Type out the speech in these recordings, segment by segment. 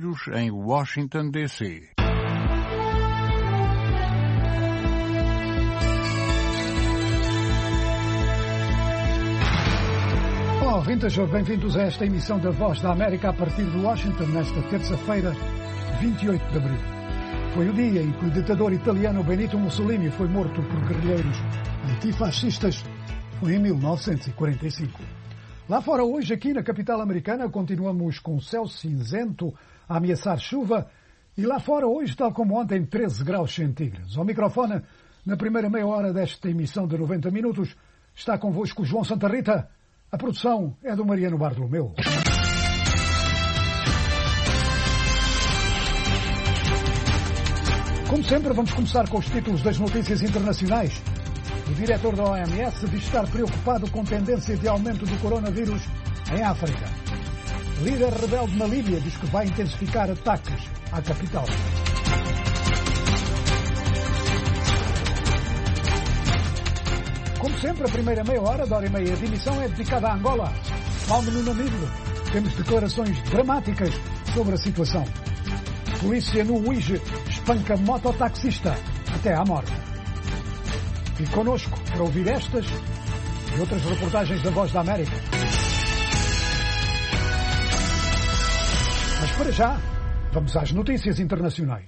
Unidos, em Washington, D.C. Olá, ouvintes, bem-vindos a esta emissão da Voz da América a partir de Washington, nesta terça-feira, 28 de abril. Foi o dia em que o ditador italiano Benito Mussolini foi morto por guerrilheiros antifascistas. Foi em 1945. Lá fora hoje, aqui na capital americana, continuamos com o céu cinzento a ameaçar chuva e lá fora hoje, tal como ontem, 13 graus centígrados. Ao microfone, na primeira meia hora desta emissão de 90 minutos, está convosco o João Santa Rita. A produção é do Mariano Bartolomeu. Como sempre, vamos começar com os títulos das notícias internacionais. O diretor da OMS diz estar preocupado com tendência de aumento do coronavírus em África. O líder rebelde na Líbia diz que vai intensificar ataques à capital. Como sempre, a primeira meia hora da hora e meia de emissão é dedicada à Angola. Fome no Namíbia. Temos declarações dramáticas sobre a situação. Polícia no Uíge espanca mototaxista até à morte. E connosco para ouvir estas e outras reportagens da Voz da América. Mas para já, vamos às notícias internacionais.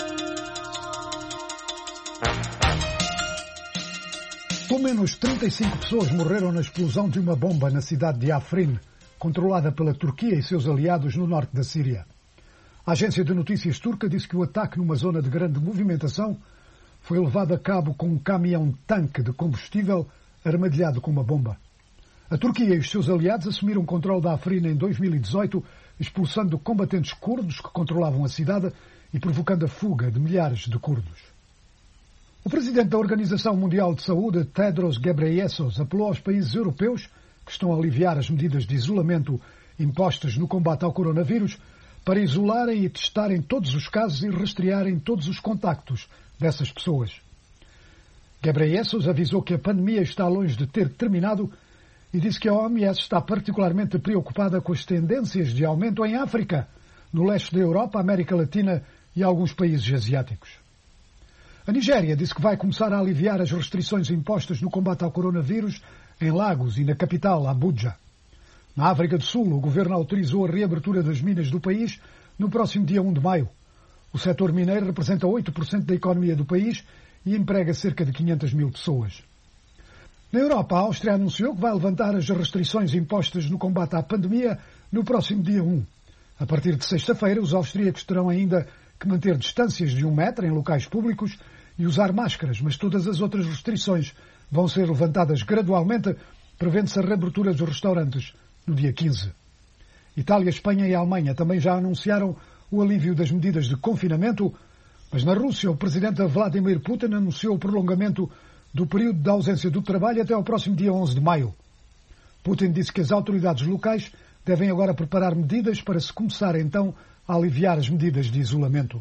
Pelo menos 35 pessoas morreram na explosão de uma bomba na cidade de Afrin, controlada pela Turquia e seus aliados no norte da Síria. A agência de notícias turca disse que o ataque numa zona de grande movimentação foi levado a cabo com um caminhão-tanque de combustível armadilhado com uma bomba. A Turquia e os seus aliados assumiram o controle da Afrin em 2018, expulsando combatentes curdos que controlavam a cidade e provocando a fuga de milhares de curdos. O presidente da Organização Mundial de Saúde, Tedros Ghebreyesus, apelou aos países europeus que estão a aliviar as medidas de isolamento impostas no combate ao coronavírus para isolarem e testarem todos os casos e rastrearem todos os contactos dessas pessoas. Ghebreyesus avisou que a pandemia está longe de ter terminado e disse que a OMS está particularmente preocupada com as tendências de aumento em África, no leste da Europa, América Latina e alguns países asiáticos. A Nigéria disse que vai começar a aliviar as restrições impostas no combate ao coronavírus em Lagos e na capital, Abuja. Na África do Sul, o governo autorizou a reabertura das minas do país no próximo dia 1 de maio. O setor mineiro representa 8% da economia do país e emprega cerca de 500 mil pessoas. Na Europa, a Áustria anunciou que vai levantar as restrições impostas no combate à pandemia no próximo dia 1. A partir de sexta-feira, os austríacos terão ainda que manter distâncias de 1 metro em locais públicos e usar máscaras, mas todas as outras restrições vão ser levantadas gradualmente, prevendo-se a reabertura dos restaurantes no dia 15. Itália, Espanha e a Alemanha também já anunciaram o alívio das medidas de confinamento, mas na Rússia o presidente Vladimir Putin anunciou o prolongamento do período de ausência do trabalho até ao próximo dia 11 de maio. Putin disse que as autoridades locais devem agora preparar medidas para se começar então a aliviar as medidas de isolamento.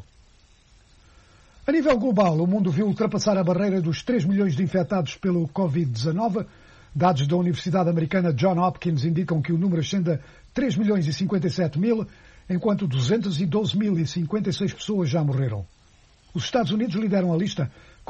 A nível global, o mundo viu ultrapassar a barreira dos 3 milhões de infectados pelo Covid-19. Dados da Universidade Americana Johns Hopkins indicam que o número ascende a 3 milhões e 57 mil, enquanto 212.056 pessoas já morreram. Os Estados Unidos lideram a lista com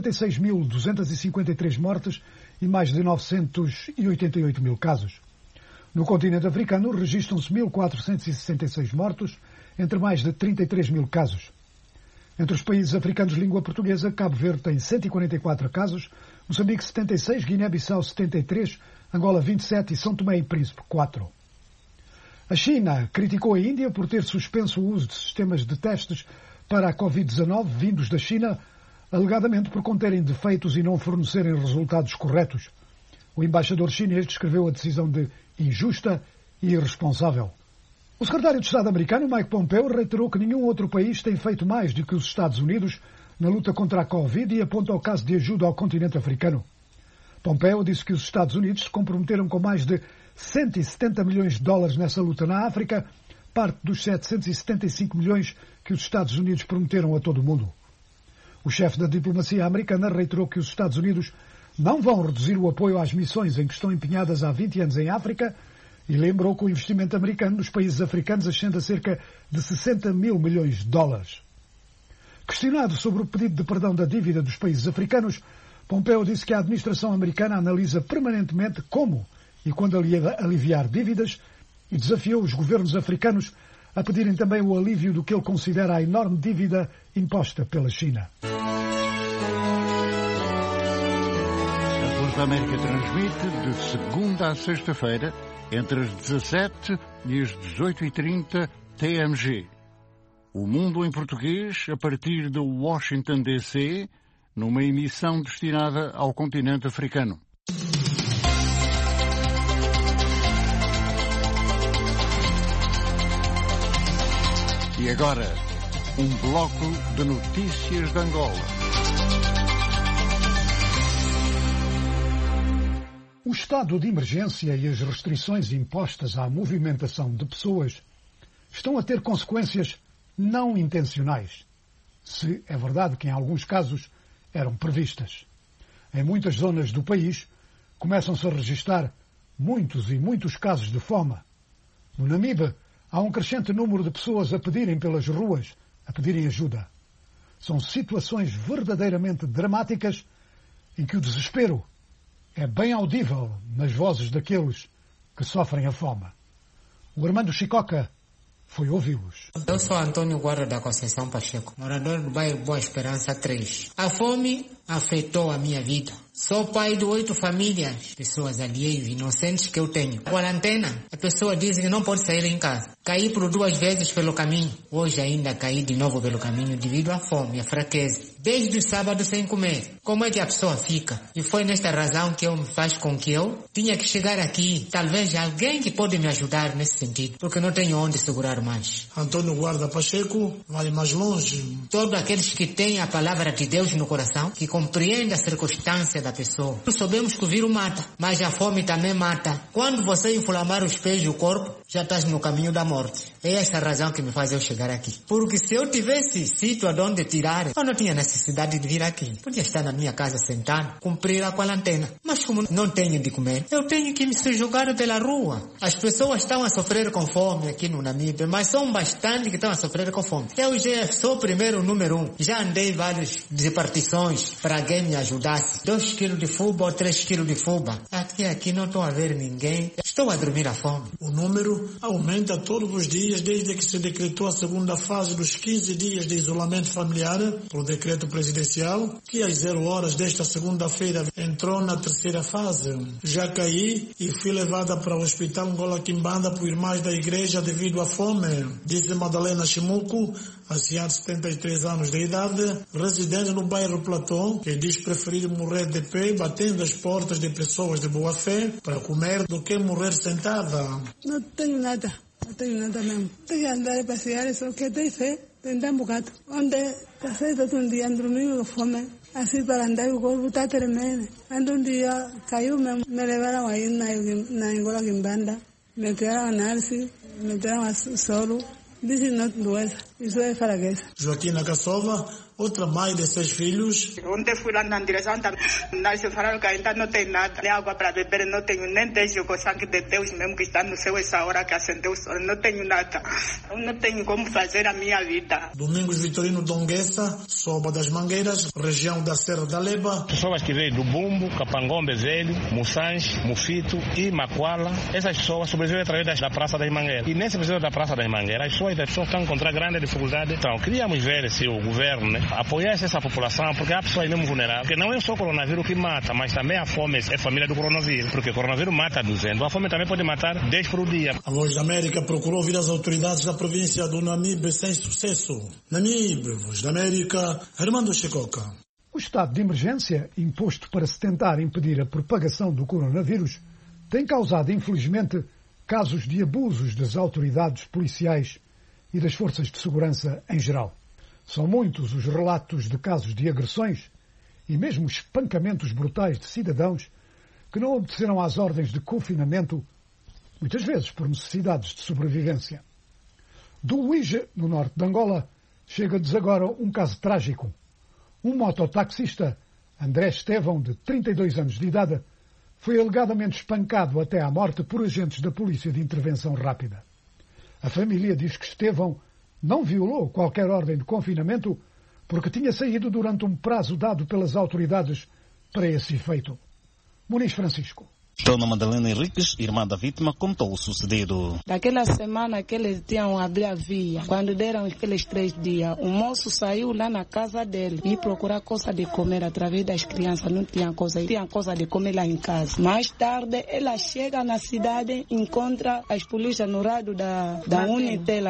56.253 mortes e mais de 988 mil casos. No continente africano, registram-se 1.466 mortos, entre mais de 33 mil casos. Entre os países africanos de língua portuguesa, Cabo Verde tem 144 casos, Moçambique 76, Guiné-Bissau 73, Angola 27 e São Tomé e Príncipe 4. A China criticou a Índia por ter suspenso o uso de sistemas de testes para a Covid-19 vindos da China, alegadamente por conterem defeitos e não fornecerem resultados corretos. O embaixador chinês descreveu a decisão de injusta e irresponsável. O secretário de Estado americano, Mike Pompeo, reiterou que nenhum outro país tem feito mais do que os Estados Unidos na luta contra a Covid e aponta o caso de ajuda ao continente africano. Pompeo disse que os Estados Unidos se comprometeram com mais de 170 milhões de dólares nessa luta na África, parte dos 775 milhões que os Estados Unidos prometeram a todo o mundo. O chefe da diplomacia americana reiterou que os Estados Unidos não vão reduzir o apoio às missões em que estão empenhadas há 20 anos em África e lembrou que o investimento americano nos países africanos ascende a cerca de 60 mil milhões de dólares. Questionado sobre o pedido de perdão da dívida dos países africanos, Pompeo disse que a administração americana analisa permanentemente como e quando aliviar dívidas e desafiou os governos africanos a pedirem também o alívio do que ele considera a enorme dívida imposta pela China. A Voz da América transmite de segunda a sexta-feira, entre as 17 e as 18h30 TMG. O Mundo em Português, a partir de Washington, D.C., numa emissão destinada ao continente africano. E agora, um bloco de notícias de Angola. O estado de emergência e as restrições impostas à movimentação de pessoas estão a ter consequências não intencionais, se é verdade que em alguns casos eram previstas. Em muitas zonas do país começam-se a registrar muitos casos de fome. No Namibe, há um crescente número de pessoas a pedirem pelas ruas, a pedirem ajuda. São situações verdadeiramente dramáticas em que o desespero é bem audível nas vozes daqueles que sofrem a fome. O Armando Chicoca foi ouvi-los. Eu sou Antônio Guarda da Conceição Pacheco, morador do bairro Boa Esperança 3. A fome afetou a minha vida. Sou pai de 8 famílias, pessoas alheias, inocentes que eu tenho. Quarentena, a pessoa diz que não pode sair em casa. Caí por 2 vezes pelo caminho. Hoje ainda caí de novo pelo caminho devido à fome e à fraqueza. Desde o sábado sem comer. Como é que a pessoa fica? E foi nesta razão que me faz com que eu tinha que chegar aqui. Talvez alguém que pode me ajudar nesse sentido, porque não tenho onde segurar mais. Antônio Guarda Pacheco, vai mais longe. Todos aqueles que têm a palavra de Deus no coração, que compreendem a circunstância da pessoa. Nós sabemos que o vírus mata, mas a fome também mata. Quando você inflamar os pés e o corpo, já estás no caminho da morte. É essa a razão que me faz eu chegar aqui. Porque se eu tivesse sítio de onde tirar, eu não tinha necessidade de vir aqui. Podia estar na minha casa sentado, cumprir a quarentena. Mas como não tenho de comer, eu tenho que me jogar pela rua. As pessoas estão a sofrer com fome aqui no Namibe, mas são bastante que estão a sofrer com fome. Eu já sou o primeiro número 1. Já andei várias repartições para alguém me ajudasse. 2 quilos de fuba ou 3 quilos de fuba. Aqui não estou a ver ninguém. Estou a dormir à fome. O número aumenta todos os dias desde que se decretou a segunda fase dos 15 dias de isolamento familiar por decreto presidencial, que às 0 horas desta segunda-feira entrou na 3ª fase. Já caí e fui levada para o Hospital Angola Quimbanda por irmãs da igreja devido à fome, disse Madalena Chimuco, anciã de 73 anos de idade, residente no bairro Platão, que diz preferir morrer de pé, batendo as portas de pessoas de boa fé para comer do que morrer sentada. Não tenho nada mesmo. Tenho que andar a passear, só que tenho fé, tenho um bocado. Onde está certo um dia dormindo com fome, assim para andar o corpo está tremendo. Ando um dia, caiu, me levaram aí na Angola Quimbanda, me tiraram análise, me tiraram soro. This is not doença, isso é fraqueza. Joaquina Cassova, outra mãe de 6 filhos. Ontem fui lá na direção da análise, falaram que ainda não tem nada, nem água para beber, não tenho nem desejo com o sangue de Deus mesmo que está no céu essa hora que acendeu o sol, não tenho nada, eu não tenho como fazer a minha vida. Domingos Vitorino Donguessa, Soba das Mangueiras, região da Serra da Leba. Pessoas que veio do Bumbo, Capangombe Velho, Mussange, Mufito e Macuala, essas pessoas sobrevivem através da Praça das Mangueiras. E nesse episódio da Praça das Mangueiras, as pessoas estão a encontrar grande dificuldade. Então, queríamos ver se o governo, apoiasse essa população, porque há pessoas mesmo vulneráveis, porque não é só o coronavírus que mata, mas também a fome é família do coronavírus, porque o coronavírus mata 200, a fome também pode matar 10 por dia. A Voz da América procurou ouvir as autoridades da província do Namibe sem sucesso. Namibe, Voz da América, Armando Chicoca. O estado de emergência, imposto para se tentar impedir a propagação do coronavírus, tem causado, infelizmente, casos de abusos das autoridades policiais e das forças de segurança em geral. São muitos os relatos de casos de agressões e mesmo espancamentos brutais de cidadãos que não obedeceram às ordens de confinamento, muitas vezes por necessidades de sobrevivência. Do Uíge, no norte de Angola, chega-nos agora um caso trágico. Um mototaxista, André Estevão, de 32 anos de idade, foi alegadamente espancado até à morte por agentes da Polícia de Intervenção Rápida. A família diz que Estevão não violou qualquer ordem de confinamento porque tinha saído durante um prazo dado pelas autoridades para esse efeito. Muniz Francisco. Dona Madalena Henriques, irmã da vítima, contou o sucedido. Naquela semana que eles tinham abrir a via, quando deram aqueles 3 dias, o moço saiu lá na casa dele e procurar coisa de comer através das crianças. Não tinha coisa de comer lá em casa. Mais tarde, ela chega na cidade, encontra as polícias no rádio da Unitel,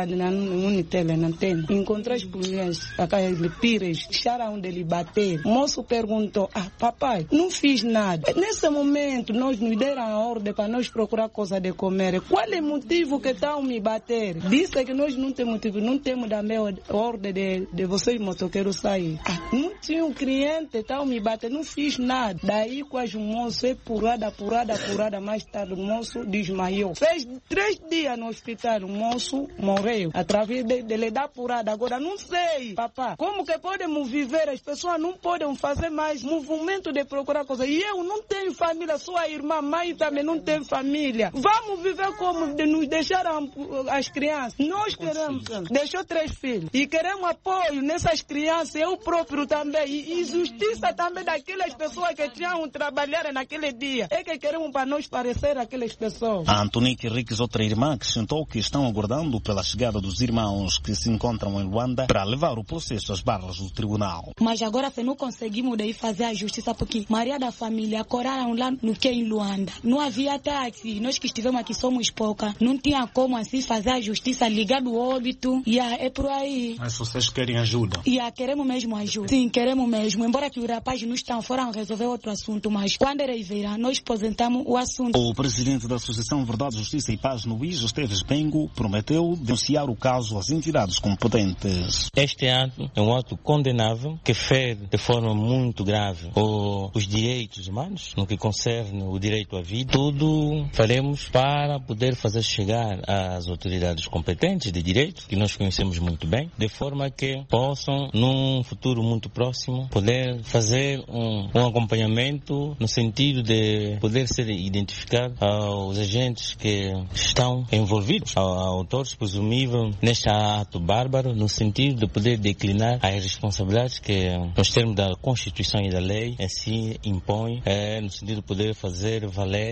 na antena. Encontra as polícias, aqueles pires, deixaram de lhe bater. O moço perguntou, papai, não fiz nada. Nesse momento, nós nos deram a ordem para nós procurar coisa de comer. Qual é o motivo que estão me bater? Disse que nós não temos motivo, não temos da minha ordem de vocês motoqueiros sair. Não tinha um cliente, estão me bater, não fiz nada. Daí quase o moço é apurada, mais tarde o moço desmaiou. Fez 3 dias no hospital, o moço morreu, através de lhe dar apurada. Agora não sei, papá, como que podemos viver? As pessoas não podem fazer mais movimento de procurar coisa. E eu não tenho família, sua irmã, mãe também não tem família. Vamos viver como de nos deixar as crianças. Nós queremos, deixou 3 filhos e queremos apoio nessas crianças, eu próprio também, e justiça também daquelas pessoas que tinham trabalhado naquele dia. É que queremos para nós parecer aquelas pessoas. A Antonique Henriques, outra irmã, acrescentou que estão aguardando pela chegada dos irmãos que se encontram em Luanda para levar o processo às barras do tribunal. Mas agora não conseguimos daí fazer a justiça porque Maria da família acordaram lá no que em Luanda. Não havia táxi, nós que estivemos aqui somos pouca, não tinha como assim fazer a justiça, ligar do óbito, é por aí. Mas vocês querem ajuda? Queremos mesmo ajuda. Sim, queremos mesmo, embora que os rapazes não foram resolver outro assunto, mas quando ele virá, nós apresentamos o assunto. O presidente da Associação Verdade, Justiça e Paz no Luís, Esteves Bengo, prometeu denunciar o caso às entidades competentes. Este ato é um ato condenável que fere de forma muito grave os direitos humanos, no que concerne o direito à vida. Tudo faremos para poder fazer chegar às autoridades competentes de direito, que nós conhecemos muito bem, de forma que possam, num futuro muito próximo, poder fazer um acompanhamento no sentido de poder ser identificado aos agentes que estão envolvidos, aos autores presumíveis neste ato bárbaro, no sentido de poder declinar as responsabilidades que, nos termos da Constituição e da lei, assim impõe, no sentido de poder fazer valer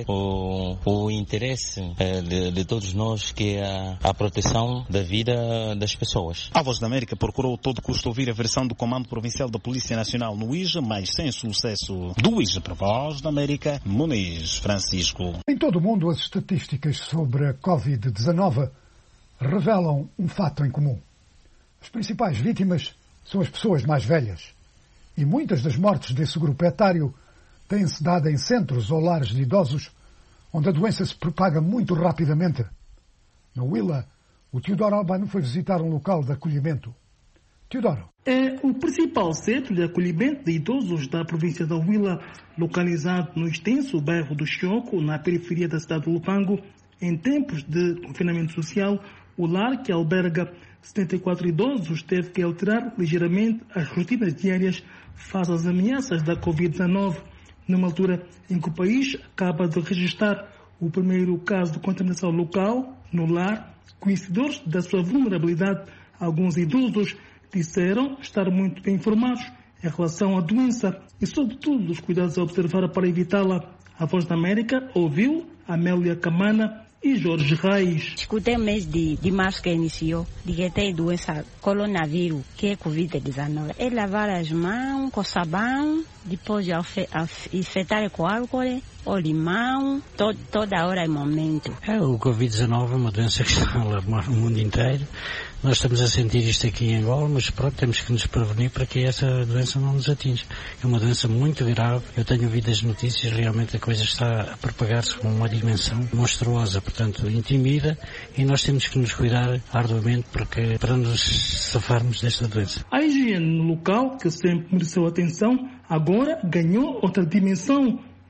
o interesse de todos nós, que é a proteção da vida das pessoas. A Voz da América procurou a todo custo ouvir a versão do Comando Provincial da Polícia Nacional no IJA, mas sem sucesso. Do IJA para a Voz da América, Muniz Francisco. Em todo o mundo, as estatísticas sobre a Covid-19 revelam um fato em comum. As principais vítimas são as pessoas mais velhas. E muitas das mortes desse grupo etário têm-se dado em centros ou lares de idosos, onde a doença se propaga muito rapidamente. No Huila, o Teodoro Albano foi visitar um local de acolhimento. Teodoro. É o principal centro de acolhimento de idosos da província da Huila, localizado no extenso bairro do Choco, na periferia da cidade de Lupango. Em tempos de confinamento social, o lar, que alberga 74 idosos, teve que alterar ligeiramente as rotinas diárias face às ameaças da Covid-19, numa altura em que o país acaba de registrar o primeiro caso de contaminação local no lar. Conhecedores da sua vulnerabilidade, alguns idosos disseram estar muito bem informados em relação à doença e, sobretudo, os cuidados a observar para evitá-la. A Voz da América ouviu Amélia Camana e Jorge Reis. Escutei o mês de março que iniciou, de que tem doença coronavírus, que é Covid-19. É lavar as mãos com sabão, depois de infectar com álcool ou limão, toda hora e momento. O Covid-19 é uma doença que está a alarmar o mundo inteiro. Nós estamos a sentir isto aqui em Angola, mas pronto, temos que nos prevenir para que essa doença não nos atinja. É uma doença muito grave. Eu tenho ouvido as notícias, realmente a coisa está a propagar-se com uma dimensão monstruosa, portanto, intimida, e nós temos que nos cuidar arduamente para nos safarmos desta doença. A higiene no local, que sempre mereceu atenção, agora ganhou outra dimensão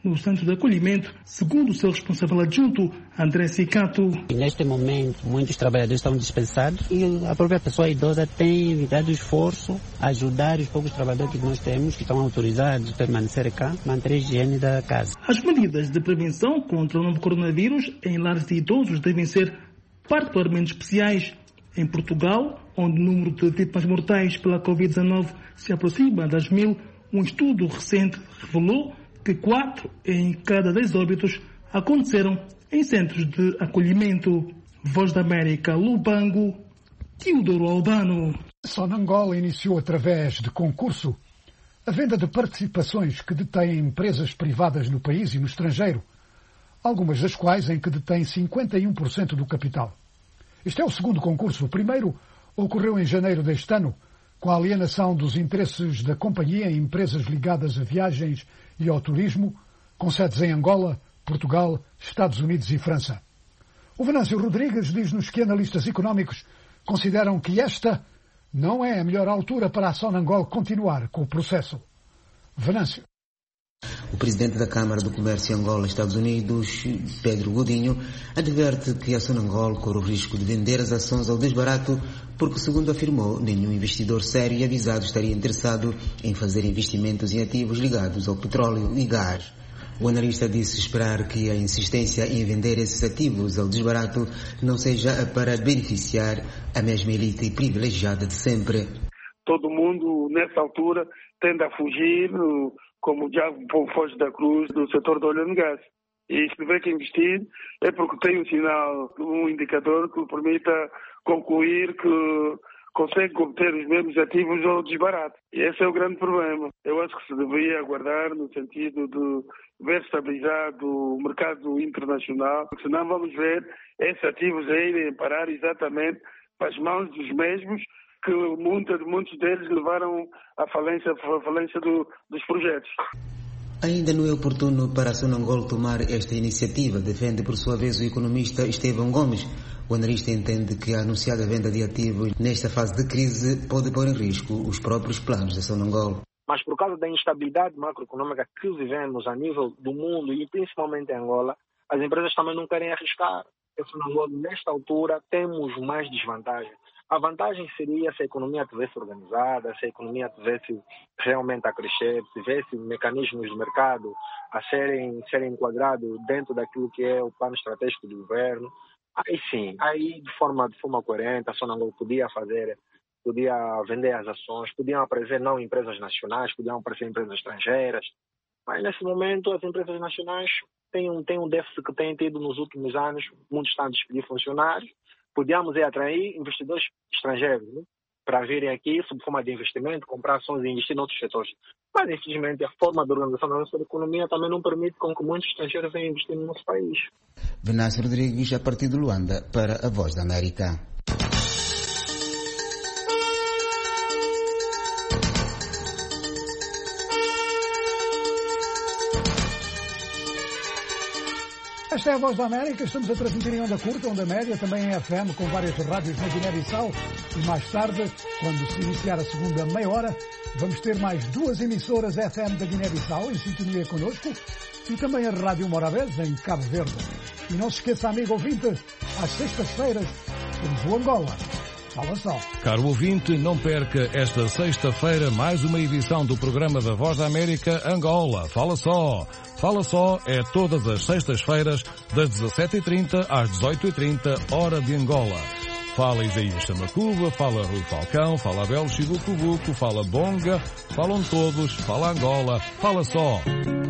no centro de acolhimento, segundo o seu responsável adjunto, André Cicato. E neste momento, muitos trabalhadores estão dispensados e a própria pessoa idosa tem dado esforço a ajudar os poucos trabalhadores que nós temos, que estão autorizados a permanecer cá, manter a higiene da casa. As medidas de prevenção contra o novo coronavírus em lares de idosos devem ser particularmente especiais. Em Portugal, onde o número de vítimas mortais pela Covid-19 se aproxima das 1000, um estudo recente revelou que 4 em cada 10 óbitos aconteceram em centros de acolhimento. Voz da América, Lubango, Teodoro Albano. Sonangol iniciou através de concurso a venda de participações que detêm empresas privadas no país e no estrangeiro, algumas das quais em que detêm 51% do capital. Este é o segundo concurso. O primeiro ocorreu em janeiro deste ano, com a alienação dos interesses da companhia em empresas ligadas a viagens e ao turismo, com sedes em Angola, Portugal, Estados Unidos e França. O Venâncio Rodrigues diz-nos que analistas económicos consideram que esta não é a melhor altura para a Sonangol continuar com o processo. Venâncio. O presidente da Câmara do Comércio Angola-Estados Unidos, Pedro Godinho, adverte que a Sonangol corre o risco de vender as ações ao desbarato porque, segundo afirmou, nenhum investidor sério e avisado estaria interessado em fazer investimentos em ativos ligados ao petróleo e gás. O analista disse esperar que a insistência em vender esses ativos ao desbarato não seja para beneficiar a mesma elite privilegiada de sempre. Todo mundo, nessa altura, tende a fugir, como o diabo foge da cruz do setor do óleo e gás. E se tiver que investir é porque tem um sinal, um indicador que lhe permita concluir que consegue obter os mesmos ativos ao desbarato. E esse é o grande problema. Eu acho que se deveria aguardar no sentido de ver estabilizado o mercado internacional, porque senão vamos ver esses ativos a irem parar exatamente para as mãos dos mesmos que muitos deles levaram à falência dos projetos. Ainda não é oportuno para a Sonangol tomar esta iniciativa, defende por sua vez o economista Estevão Gomes. O analista entende que a anunciada venda de ativos nesta fase de crise pode pôr em risco os próprios planos da Sonangol. Mas por causa da instabilidade macroeconômica que vivemos a nível do mundo e principalmente em Angola, as empresas também não querem arriscar. A Sonangol, nesta altura, temos mais desvantagem. A vantagem seria se a economia estivesse organizada, se a economia estivesse realmente a crescer, se tivesse mecanismos de mercado a serem enquadrados dentro daquilo que é o plano estratégico do governo. Aí sim, de forma coerente, a Sonangol podia vender as ações, podiam aparecer não empresas nacionais, podiam aparecer empresas estrangeiras. Mas nesse momento as empresas nacionais têm um déficit que têm tido nos últimos anos, muitos estão a despedir funcionários. Podíamos atrair investidores estrangeiros, né, para virem aqui sob forma de investimento, comprar ações e investir em outros setores. Mas, infelizmente, a forma de organização da nossa economia também não permite com que muitos estrangeiros venham investir no nosso país. Venâncio Rodrigues, a partir de Luanda, para a Voz da América. Esta é a Voz da América, estamos a transmitir em onda curta, onda média, também em FM, com várias rádios na Guiné-Bissau. E mais tarde, quando se iniciar a segunda meia hora, vamos ter mais 2 emissoras FM da Guiné-Bissau em sintonia connosco e também a Rádio Morabeza em Cabo Verde. E não se esqueça, amigo ouvinte, às sextas-feiras temos o Angola. Fala só. Caro ouvinte, não perca esta sexta-feira mais uma edição do programa da Voz da América Angola. Fala só. Fala só é todas as sextas-feiras das 17h30 às 18h30, hora de Angola. Fala Isaías Chamacuba, fala Rui Falcão, fala Abel Chibucubuco, fala Bonga, falam todos, fala Angola. Fala só.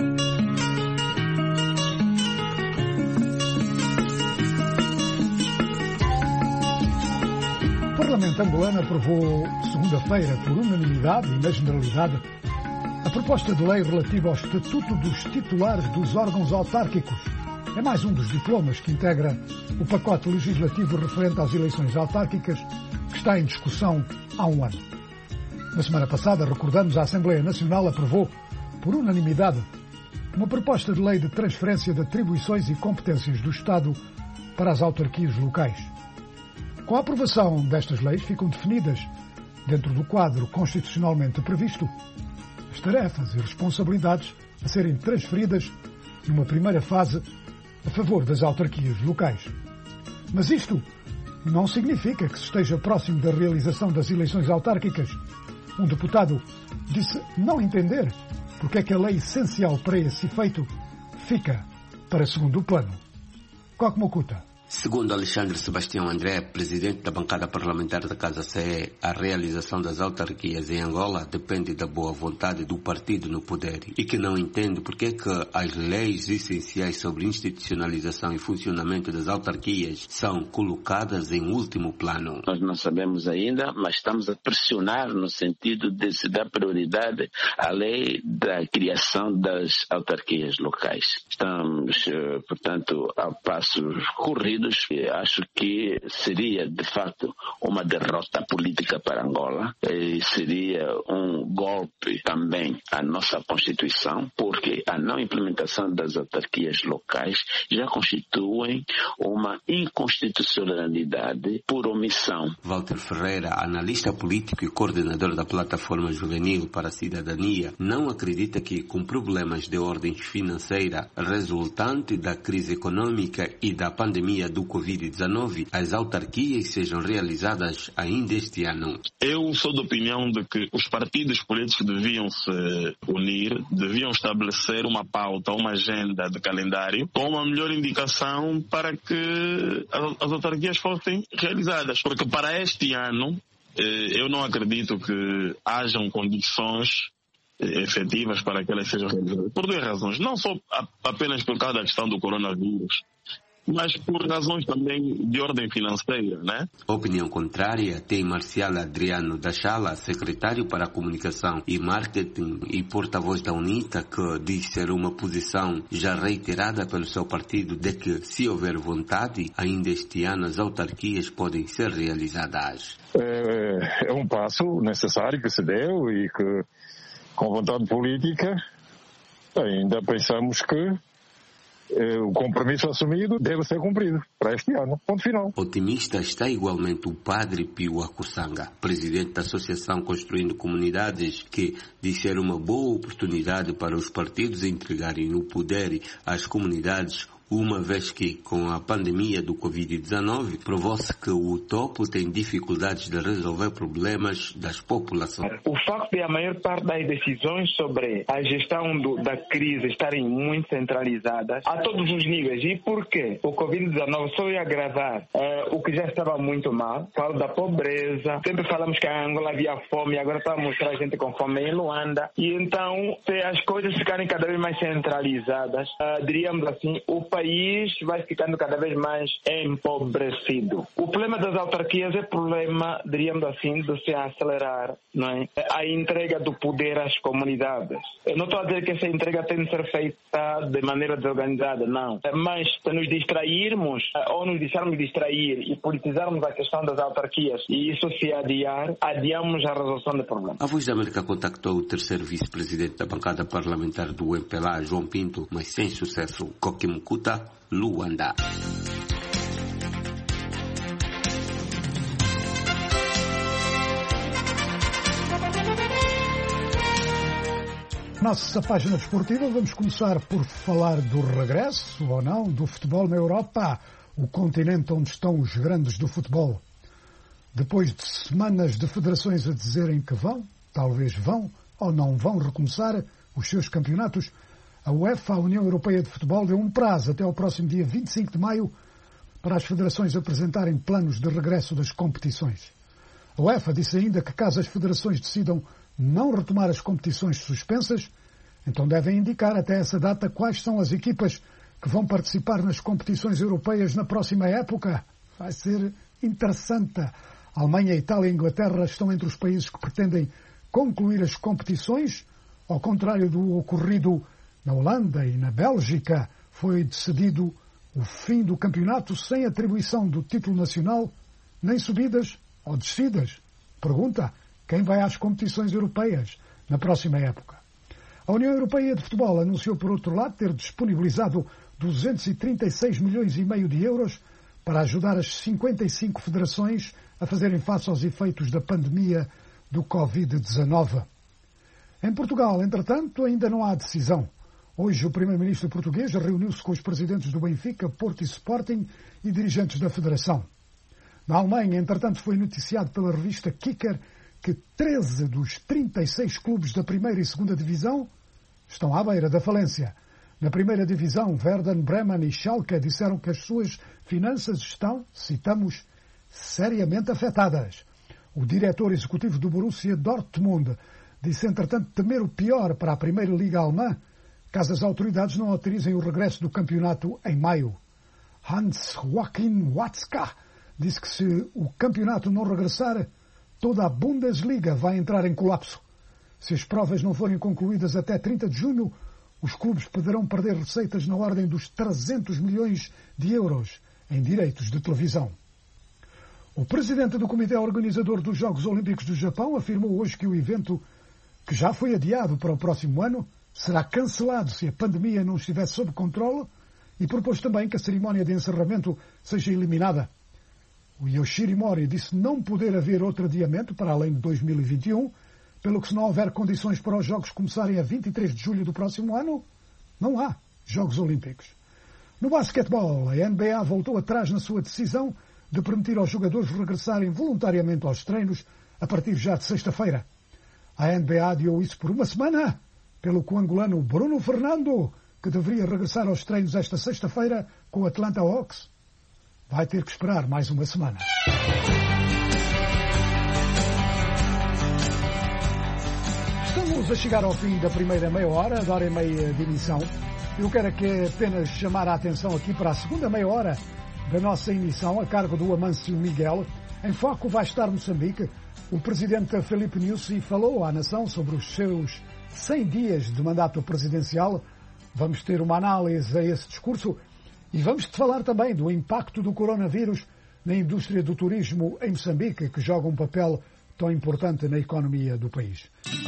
O Parlamento angolano aprovou segunda-feira, por unanimidade e na generalidade, a proposta de lei relativa ao Estatuto dos Titulares dos Órgãos Autárquicos. É mais um dos diplomas que integra o pacote legislativo referente às eleições autárquicas que está em discussão há um ano. Na semana passada, recordamos, a Assembleia Nacional aprovou, por unanimidade, uma proposta de lei de transferência de atribuições e competências do Estado para as autarquias locais. Com a aprovação destas leis, ficam definidas, dentro do quadro constitucionalmente previsto, as tarefas e responsabilidades a serem transferidas numa primeira fase, a favor das autarquias locais. Mas isto não significa que se esteja próximo da realização das eleições autárquicas. Um deputado disse não entender porque é que a lei essencial para esse efeito fica para segundo plano. Coque Mocuta. Segundo Alexandre Sebastião André, presidente da bancada parlamentar da Casa CE, a realização das autarquias em Angola depende da boa vontade do partido no poder e que não entende porque é que as leis essenciais sobre institucionalização e funcionamento das autarquias são colocadas em último plano. Nós não sabemos ainda, mas estamos a pressionar no sentido de se dar prioridade à lei da criação das autarquias locais. Estamos, portanto, a passos corridos. Acho que seria, de fato, uma derrota política para Angola e seria um golpe também à nossa Constituição, porque a não implementação das autarquias locais já constituem uma inconstitucionalidade por omissão. Walter Ferreira, analista político e coordenador da Plataforma Juvenil para a Cidadania, não acredita que, com problemas de ordem financeira resultante da crise econômica e da pandemia do Covid-19, as autarquias sejam realizadas ainda este ano. Eu sou da opinião de que os partidos políticos deviam se unir, deviam estabelecer uma pauta, uma agenda de calendário com uma melhor indicação para que as autarquias fossem realizadas. Porque para este ano, eu não acredito que hajam condições efetivas para que elas sejam realizadas. Por duas razões. Não só apenas por causa da questão do coronavírus, mas por razões também de ordem financeira, né? Opinião contrária tem Marcial Adriano da Chala, secretário para a Comunicação e Marketing e porta-voz da UNITA, que diz ser uma posição já reiterada pelo seu partido de que, se houver vontade, ainda este ano as autarquias podem ser realizadas. É um passo necessário que se deu e que, com vontade política, ainda pensamos que o compromisso assumido deve ser cumprido para este ano. Ponto final. Otimista está igualmente o padre Pio Akusanga, presidente da Associação Construindo Comunidades, que diz ser uma boa oportunidade para os partidos entregarem o poder às comunidades, uma vez que, com a pandemia do Covid-19, provou-se que o topo tem dificuldades de resolver problemas das populações. O facto de a maior parte das decisões sobre a gestão da crise estarem muito centralizadas a todos os níveis. E por quê? O Covid-19 só ia agravar o que já estava muito mal. Falo da pobreza. Sempre falamos que em Angola havia fome, agora está a mostrar a gente com fome em Luanda. E então, se as coisas ficarem cada vez mais centralizadas, diríamos assim, o país vai ficando cada vez mais empobrecido. O problema das autarquias é problema, diríamos assim, de se acelerar, não é? A entrega do poder às comunidades. Eu não estou a dizer que essa entrega tem de ser feita de maneira desorganizada, não. Mas se nos distrairmos, ou nos deixarmos distrair e politizarmos a questão das autarquias e isso se adiar, adiamos a resolução do problema. A Voz da América contactou o terceiro vice-presidente da bancada parlamentar do MPLA, João Pinto, mas sem sucesso. Coque Mocuta, Luanda. Nossa página desportiva, vamos começar por falar do regresso, ou não, do futebol na Europa, o continente onde estão os grandes do futebol. Depois de semanas de federações a dizerem que vão, talvez vão, ou não vão recomeçar os seus campeonatos, a UEFA, a União Europeia de Futebol, deu um prazo até ao próximo dia 25 de maio para as federações apresentarem planos de regresso das competições. A UEFA disse ainda que caso as federações decidam não retomar as competições suspensas, então devem indicar até essa data quais são as equipas que vão participar nas competições europeias na próxima época. Vai ser interessante. A Alemanha, Itália e Inglaterra estão entre os países que pretendem concluir as competições, ao contrário do ocorrido na Holanda e na Bélgica. Foi decidido o fim do campeonato sem atribuição do título nacional, nem subidas ou descidas. Pergunta: quem vai às competições europeias na próxima época? A União Europeia de Futebol anunciou, por outro lado, ter disponibilizado 236 milhões e meio de euros para ajudar as 55 federações a fazerem face aos efeitos da pandemia do Covid-19. Em Portugal, entretanto, ainda não há decisão. Hoje o primeiro-ministro português reuniu-se com os presidentes do Benfica, Porto e Sporting e dirigentes da Federação. Na Alemanha, entretanto, foi noticiado pela revista Kicker que 13 dos 36 clubes da primeira e segunda divisão estão à beira da falência. Na primeira divisão, Werder Bremen e Schalke disseram que as suas finanças estão, citamos, seriamente afetadas. O diretor executivo do Borussia Dortmund disse, entretanto, temer o pior para a primeira liga alemã, caso as autoridades não autorizem o regresso do campeonato em maio. Hans-Joachim Watzka disse que se o campeonato não regressar, toda a Bundesliga vai entrar em colapso. Se as provas não forem concluídas até 30 de junho, os clubes poderão perder receitas na ordem dos 300 milhões de euros em direitos de televisão. O presidente do Comitê Organizador dos Jogos Olímpicos do Japão afirmou hoje que o evento, que já foi adiado para o próximo ano, será cancelado se a pandemia não estiver sob controle e propôs também que a cerimónia de encerramento seja eliminada. O Yoshihiro Mori disse não poder haver outro adiamento para além de 2021, pelo que se não houver condições para os Jogos começarem a 23 de julho do próximo ano, não há Jogos Olímpicos. No basquetebol, a NBA voltou atrás na sua decisão de permitir aos jogadores regressarem voluntariamente aos treinos a partir já de sexta-feira. A NBA adiou isso por uma semana, pelo que o angolano Bruno Fernando, que deveria regressar aos treinos esta sexta-feira com o Atlanta Hawks, vai ter que esperar mais uma semana. Estamos a chegar ao fim da primeira meia hora, da hora e meia de emissão. Eu quero apenas chamar a atenção aqui para a segunda meia hora da nossa emissão, a cargo do Amâncio Miguel. Em foco vai estar Moçambique. O presidente Filipe Nyusi falou à nação sobre os seus 100 dias de mandato presidencial. Vamos ter uma análise a esse discurso e vamos falar também do impacto do coronavírus na indústria do turismo em Moçambique, que joga um papel tão importante na economia do país.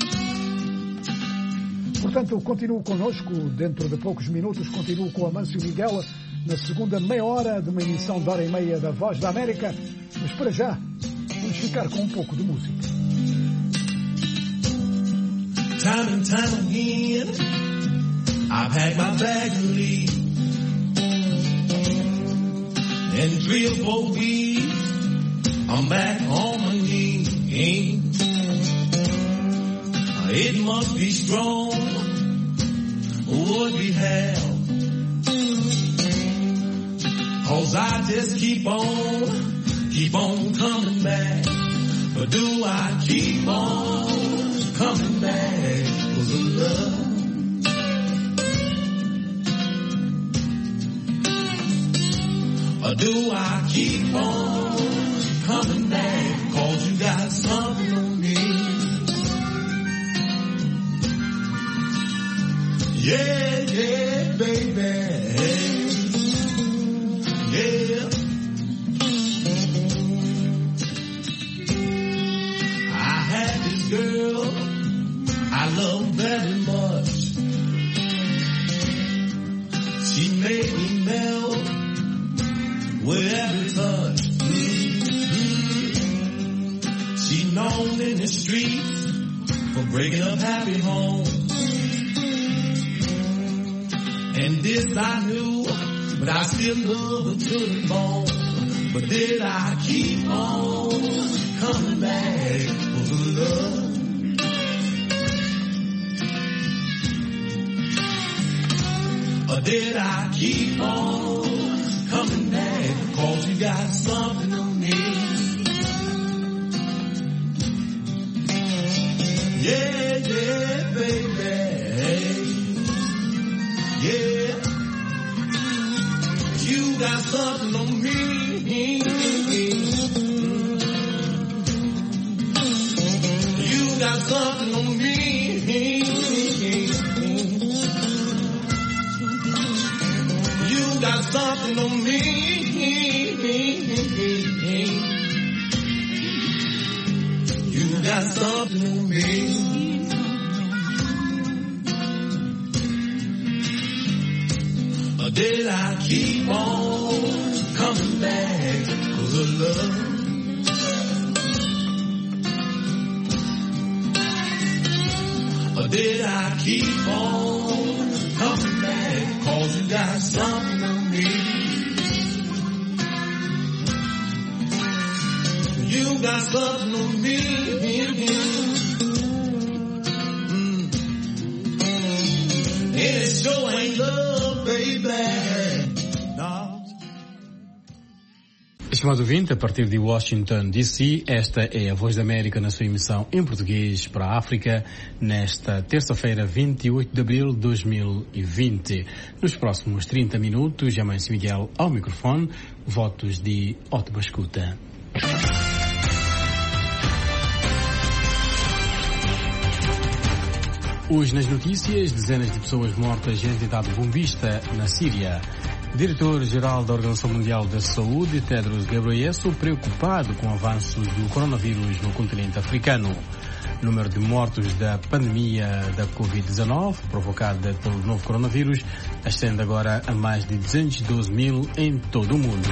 Portanto, continuo connosco, dentro de poucos minutos, continuo com Amâncio Miguel na segunda meia hora de uma emissão de hora e meia da Voz da América, mas para já vamos ficar com um pouco de música. Time and time again, I pack my bag and leave. In 3 or 4 weeks, I'm back on my knees. It must be strong, what we have. 'Cause I just keep on coming back. But do I keep on coming back 'cause of love? Or do I keep on coming back 'cause you got something on me? Yeah, yeah, baby. Yeah. I had this girl I love very much. She made me melt with every touch. She known in the streets for breaking up happy homes. And this I knew, but I still love her to the bone. But did I keep on coming back for the love? Or did I keep on coming back 'cause you got something on me? Yeah, yeah, baby. Yeah, you got something on me. You got something on me. You got something on me. You got something on me. Did I keep on coming back 'cause of love? Or did I keep on coming back, 'cause you got something on me. You got something on me. It sure ain't love, baby. No. Estimado ouvinte, a partir de Washington, D.C., esta é a Voz da América na sua emissão em português para a África, nesta terça-feira, 28 de abril de 2020. Nos próximos 30 minutos, Jamães Miguel ao microfone, votos de ótima escuta. Hoje nas notícias, dezenas de pessoas mortas em atentado bombista na Síria. Diretor-geral da Organização Mundial da Saúde, Tedros Ghebreyesus, preocupado com o avanço do coronavírus no continente africano. Número de mortos da pandemia da Covid-19, provocada pelo novo coronavírus, ascende agora a mais de 212 mil em todo o mundo.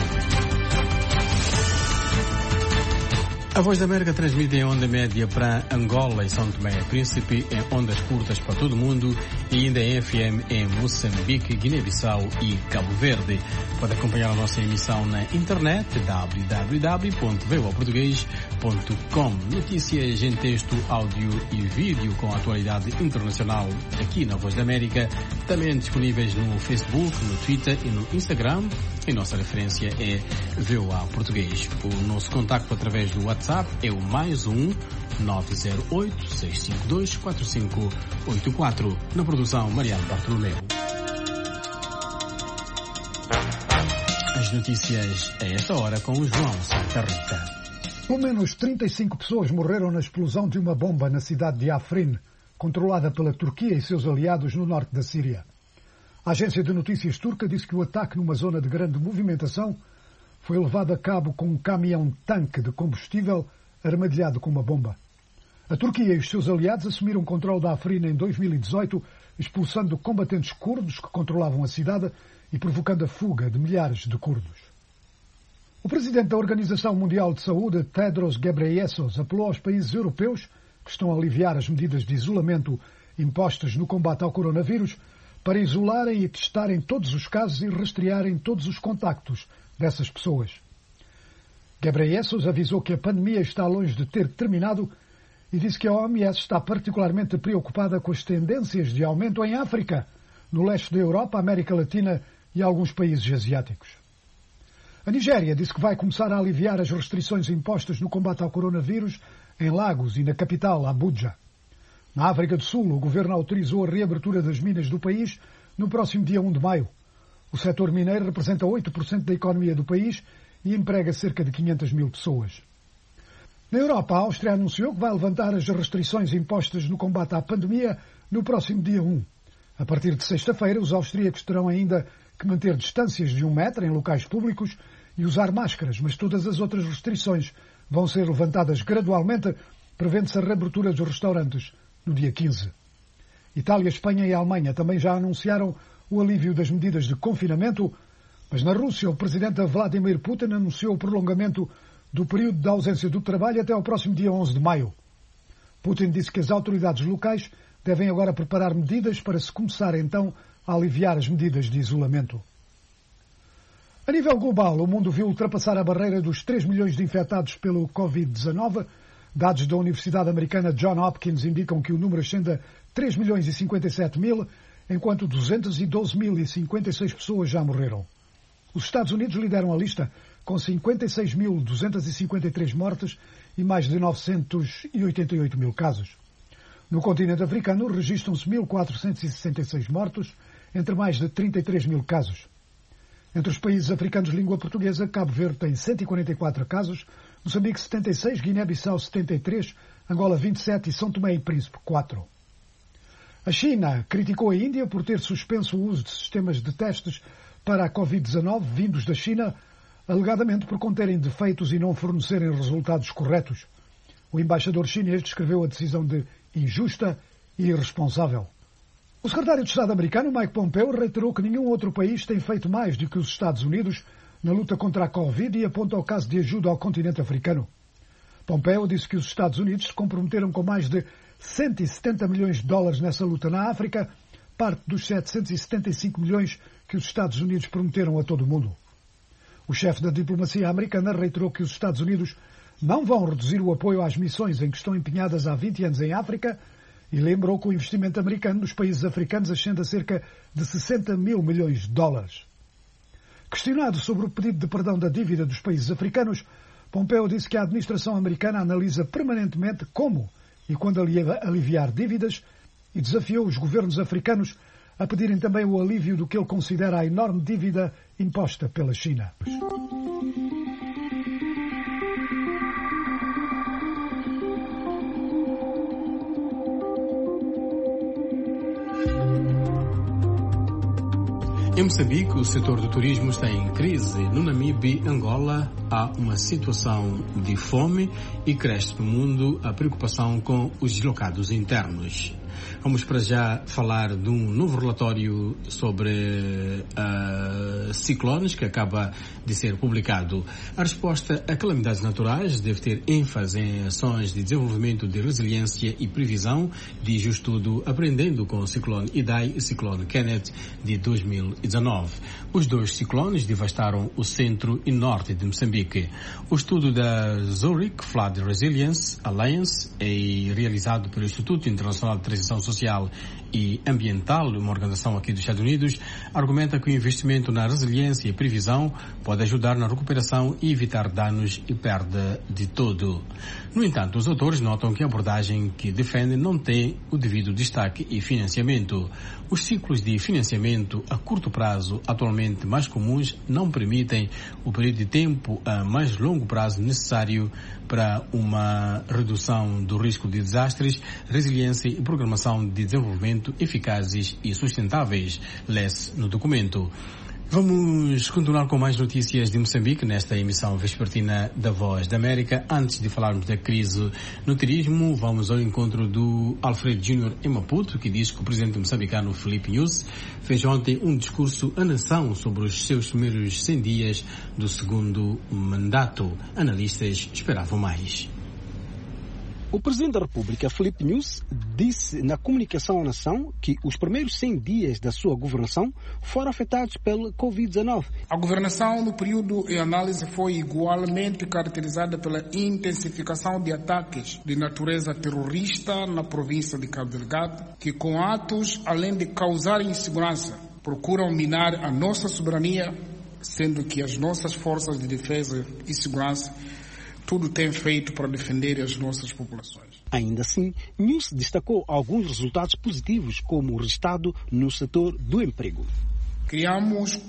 A Voz da América transmite em onda média para Angola e São Tomé e Príncipe, em ondas curtas para todo o mundo e ainda em FM em Moçambique, Guiné-Bissau e Cabo Verde. Pode acompanhar a nossa emissão na internet www.voaportugues.com. Notícias em texto, áudio e vídeo com a atualidade internacional aqui na Voz da América, também disponíveis no Facebook, no Twitter e no Instagram. E nossa referência é VOA Português. O nosso contacto através do WhatsApp é o +1 908 652 4584. Na produção, Mariano Bartolomeu. As notícias a esta hora com o João Santa Rita. Pelo menos 35 pessoas morreram na explosão de uma bomba na cidade de Afrin, controlada pela Turquia e seus aliados no norte da Síria. A agência de notícias turca disse que o ataque numa zona de grande movimentação foi levado a cabo com um caminhão-tanque de combustível armadilhado com uma bomba. A Turquia e os seus aliados assumiram o controle da Afrin em 2018, expulsando combatentes curdos que controlavam a cidade e provocando a fuga de milhares de curdos. O presidente da Organização Mundial de Saúde, Tedros Ghebreyesus, apelou aos países europeus que estão a aliviar as medidas de isolamento impostas no combate ao coronavírus para isolarem e testarem todos os casos e rastrearem todos os contactos dessas pessoas. Ghebreyesus avisou que a pandemia está longe de ter terminado e disse que a OMS está particularmente preocupada com as tendências de aumento em África, no leste da Europa, América Latina e alguns países asiáticos. A Nigéria disse que vai começar a aliviar as restrições impostas no combate ao coronavírus em Lagos e na capital, Abuja. Na África do Sul, o governo autorizou a reabertura das minas do país no próximo dia 1 de maio. O setor mineiro representa 8% da economia do país e emprega cerca de 500 mil pessoas. Na Europa, a Áustria anunciou que vai levantar as restrições impostas no combate à pandemia no próximo dia 1. A partir de sexta-feira, os austríacos terão ainda que manter distâncias de 1 metro em locais públicos e usar máscaras, mas todas as outras restrições vão ser levantadas gradualmente, prevendo-se a reabertura dos restaurantes no dia 15. Itália, Espanha e Alemanha também já anunciaram o alívio das medidas de confinamento, mas na Rússia o presidente Vladimir Putin anunciou o prolongamento do período de ausência do trabalho até ao próximo dia 11 de maio. Putin disse que as autoridades locais devem agora preparar medidas para se começar então a aliviar as medidas de isolamento. A nível global, o mundo viu ultrapassar a barreira dos 3 milhões de infectados pelo Covid-19. Dados da Universidade Americana Johns Hopkins indicam que o número ascende a 3 milhões e 57 mil, enquanto 212.056 pessoas já morreram. Os Estados Unidos lideram a lista com 56.253 mortes e mais de 988 mil casos. No continente africano, registram-se 1.466 mortos, entre mais de 33 mil casos. Entre os países africanos de língua portuguesa, Cabo Verde tem 144 casos, Moçambique 76, Guiné-Bissau 73, Angola 27 e São Tomé e Príncipe 4. A China criticou a Índia por ter suspenso o uso de sistemas de testes para a Covid-19 vindos da China, alegadamente por conterem defeitos e não fornecerem resultados corretos. O embaixador chinês descreveu a decisão de injusta e irresponsável. O secretário de Estado americano, Mike Pompeo, reiterou que nenhum outro país tem feito mais do que os Estados Unidos na luta contra a Covid e aponta o caso de ajuda ao continente africano. Pompeo disse que os Estados Unidos se comprometeram com mais de 170 milhões de dólares nessa luta na África parte dos 775 milhões que os Estados Unidos prometeram a todo o mundo. O chefe da diplomacia americana reiterou que os Estados Unidos não vão reduzir o apoio às missões em que estão empenhadas há 20 anos em África e lembrou que o investimento americano nos países africanos ascende a cerca de 60 mil milhões de dólares. Questionado sobre o pedido de perdão da dívida dos países africanos, Pompeo disse que a administração americana analisa permanentemente como e quando aliviar dívidas e desafiou os governos africanos a pedirem também o alívio do que ele considera a enorme dívida imposta pela China. Em Moçambique, o setor do turismo está em crise. No Namíbia e Angola, há uma situação de fome e cresce no mundo a preocupação com os deslocados internos. Vamos para já falar de um novo relatório sobre ciclones que acaba de ser publicado. A resposta a calamidades naturais deve ter ênfase em ações de desenvolvimento de resiliência e previsão, diz o estudo Aprendendo com o Ciclone Idai e Ciclone Kenneth de 2019. Os dois ciclones devastaram o centro e norte de Moçambique. O estudo da Zurich Flood Resilience Alliance é realizado pelo Instituto Internacional de Transição Social e Ambiental, uma organização aqui dos Estados Unidos, argumenta que o investimento na resiliência e previsão pode ajudar na recuperação e evitar danos e perda de todo. No entanto, os autores notam que a abordagem que defendem não tem o devido destaque e financiamento. Os ciclos de financiamento a curto prazo, atualmente mais comuns, não permitem o período de tempo a mais longo prazo necessário para uma redução do risco de desastres, resiliência e programação de desenvolvimento eficazes e sustentáveis, lê-se no documento. Vamos continuar com mais notícias de Moçambique nesta emissão vespertina da Voz da América. Antes de falarmos da crise no turismo, vamos ao encontro do Alfredo Júnior em Maputo, que diz que o presidente moçambicano Filipe Nyusi fez ontem um discurso à nação sobre os seus primeiros 100 dias do segundo mandato. Analistas esperavam mais. O Presidente da República, Filipe Nyusi, disse na comunicação à nação que os primeiros 100 dias da sua governação foram afetados pelo Covid-19. A governação no período em análise foi igualmente caracterizada pela intensificação de ataques de natureza terrorista na província de Cabo Delgado, que com atos, além de causar insegurança, procuram minar a nossa soberania, sendo que as nossas forças de defesa e segurança tudo tem feito para defender as nossas populações. Ainda assim, Nyusi destacou alguns resultados positivos, como o resultado no setor do emprego. Criamos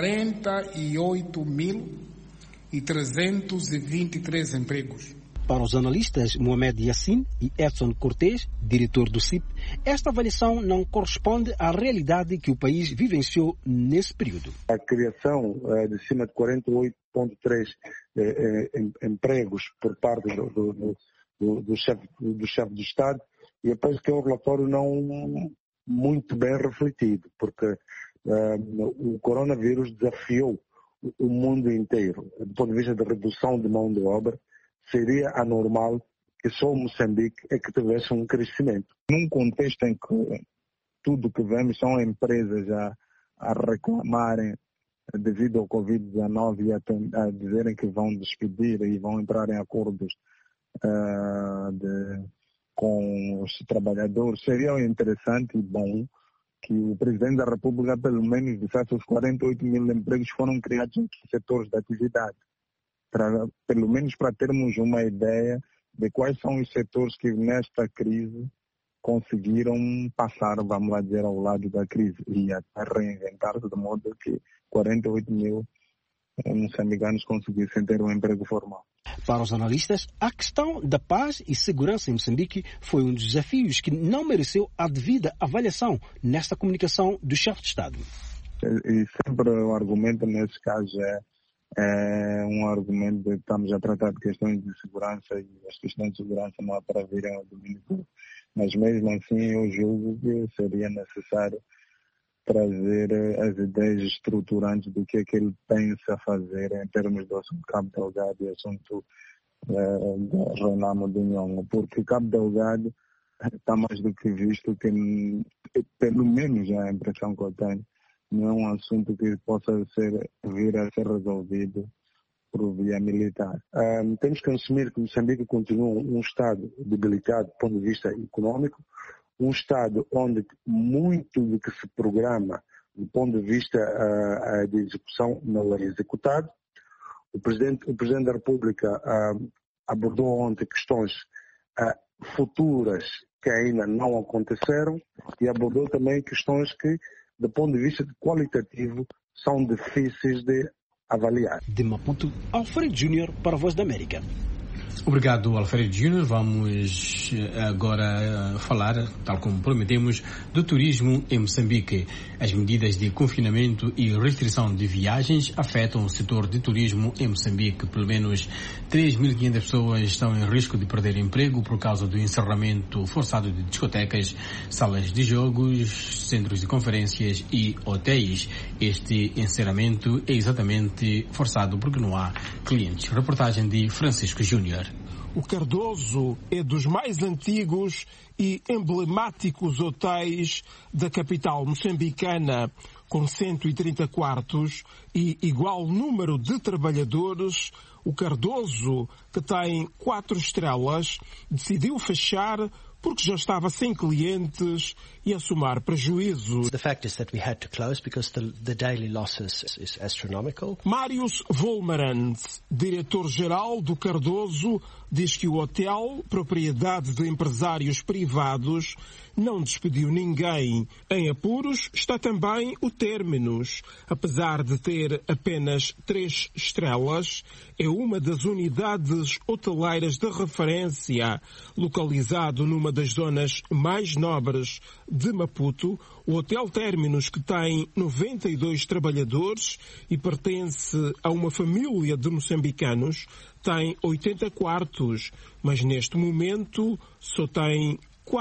48.323 empregos. Para os analistas Mohamed Yassin e Edson Cortés, diretor do CIP, esta avaliação não corresponde à realidade que o país vivenciou nesse período. A criação de cima de 48,3 empregos por parte do chefe do Estado, e eu penso que é um relatório não muito bem refletido, porque o coronavírus desafiou o mundo inteiro. Do ponto de vista da redução de mão de obra, seria anormal que só o Moçambique é que tivesse um crescimento. Num contexto em que tudo que vemos são empresas a reclamarem devido ao Covid-19 e a dizerem que vão despedir e vão entrar em acordos com os trabalhadores, seria interessante e bom que o Presidente da República pelo menos dissesse os 48 mil empregos foram criados em setores de atividade. Pelo menos para termos uma ideia de quais são os setores que nesta crise conseguiram passar, vamos lá dizer, ao lado da crise e até reinventar-se de modo que 48 mil moçambicanos conseguissem ter um emprego formal. Para os analistas, a questão da paz e segurança em Moçambique foi um dos desafios que não mereceu a devida avaliação nesta comunicação do chefe de Estado. E sempre o argumento nesse caso é um argumento de que estamos a tratar de questões de segurança e as questões de segurança não é para virem ao domínio público. Mas mesmo assim eu julgo que seria necessário trazer as ideias estruturantes do que é que ele pensa fazer em termos do assunto Cabo Delgado e assunto do Renamo de Nhongo, porque Cabo Delgado está mais do que visto que, pelo menos a impressão que eu tenho, não é um assunto que possa vir a ser resolvido por via militar. Temos que assumir que Moçambique continua um Estado debilitado do ponto de vista econômico, um Estado onde muito do que se programa do ponto de vista de execução não é executado. O Presidente da República abordou ontem questões futuras que ainda não aconteceram e abordou também questões que, do ponto de vista qualitativo, são difíceis de avaliar. De Maputo, Alfredo Júnior para a Voz da América. Obrigado, Alfredo Júnior. Vamos agora falar, tal como prometemos, do turismo em Moçambique. As medidas de confinamento e restrição de viagens afetam o setor de turismo em Moçambique. Pelo menos 3.500 pessoas estão em risco de perder emprego por causa do encerramento forçado de discotecas, salas de jogos, centros de conferências e hotéis. Este encerramento é exatamente forçado porque não há clientes. Reportagem de Francisco Júnior. O Cardoso é dos mais antigos e emblemáticos hotéis da capital moçambicana, com 130 quartos e igual número de trabalhadores. O Cardoso, que tem 4 estrelas, decidiu fechar porque já estava sem clientes e a somar prejuízos. The fact is that we had to close because the daily losses is astronomical. Marius Volmarans, diretor-geral do Cardoso, diz que o hotel, propriedade de empresários privados, não despediu ninguém. Em apuros está também o Términos. Apesar de ter apenas 3 estrelas, é uma das unidades hoteleiras de referência, localizado numa das zonas mais nobres de Maputo. O Hotel Términos, que tem 92 trabalhadores e pertence a uma família de moçambicanos, tem 80 quartos, mas neste momento só tem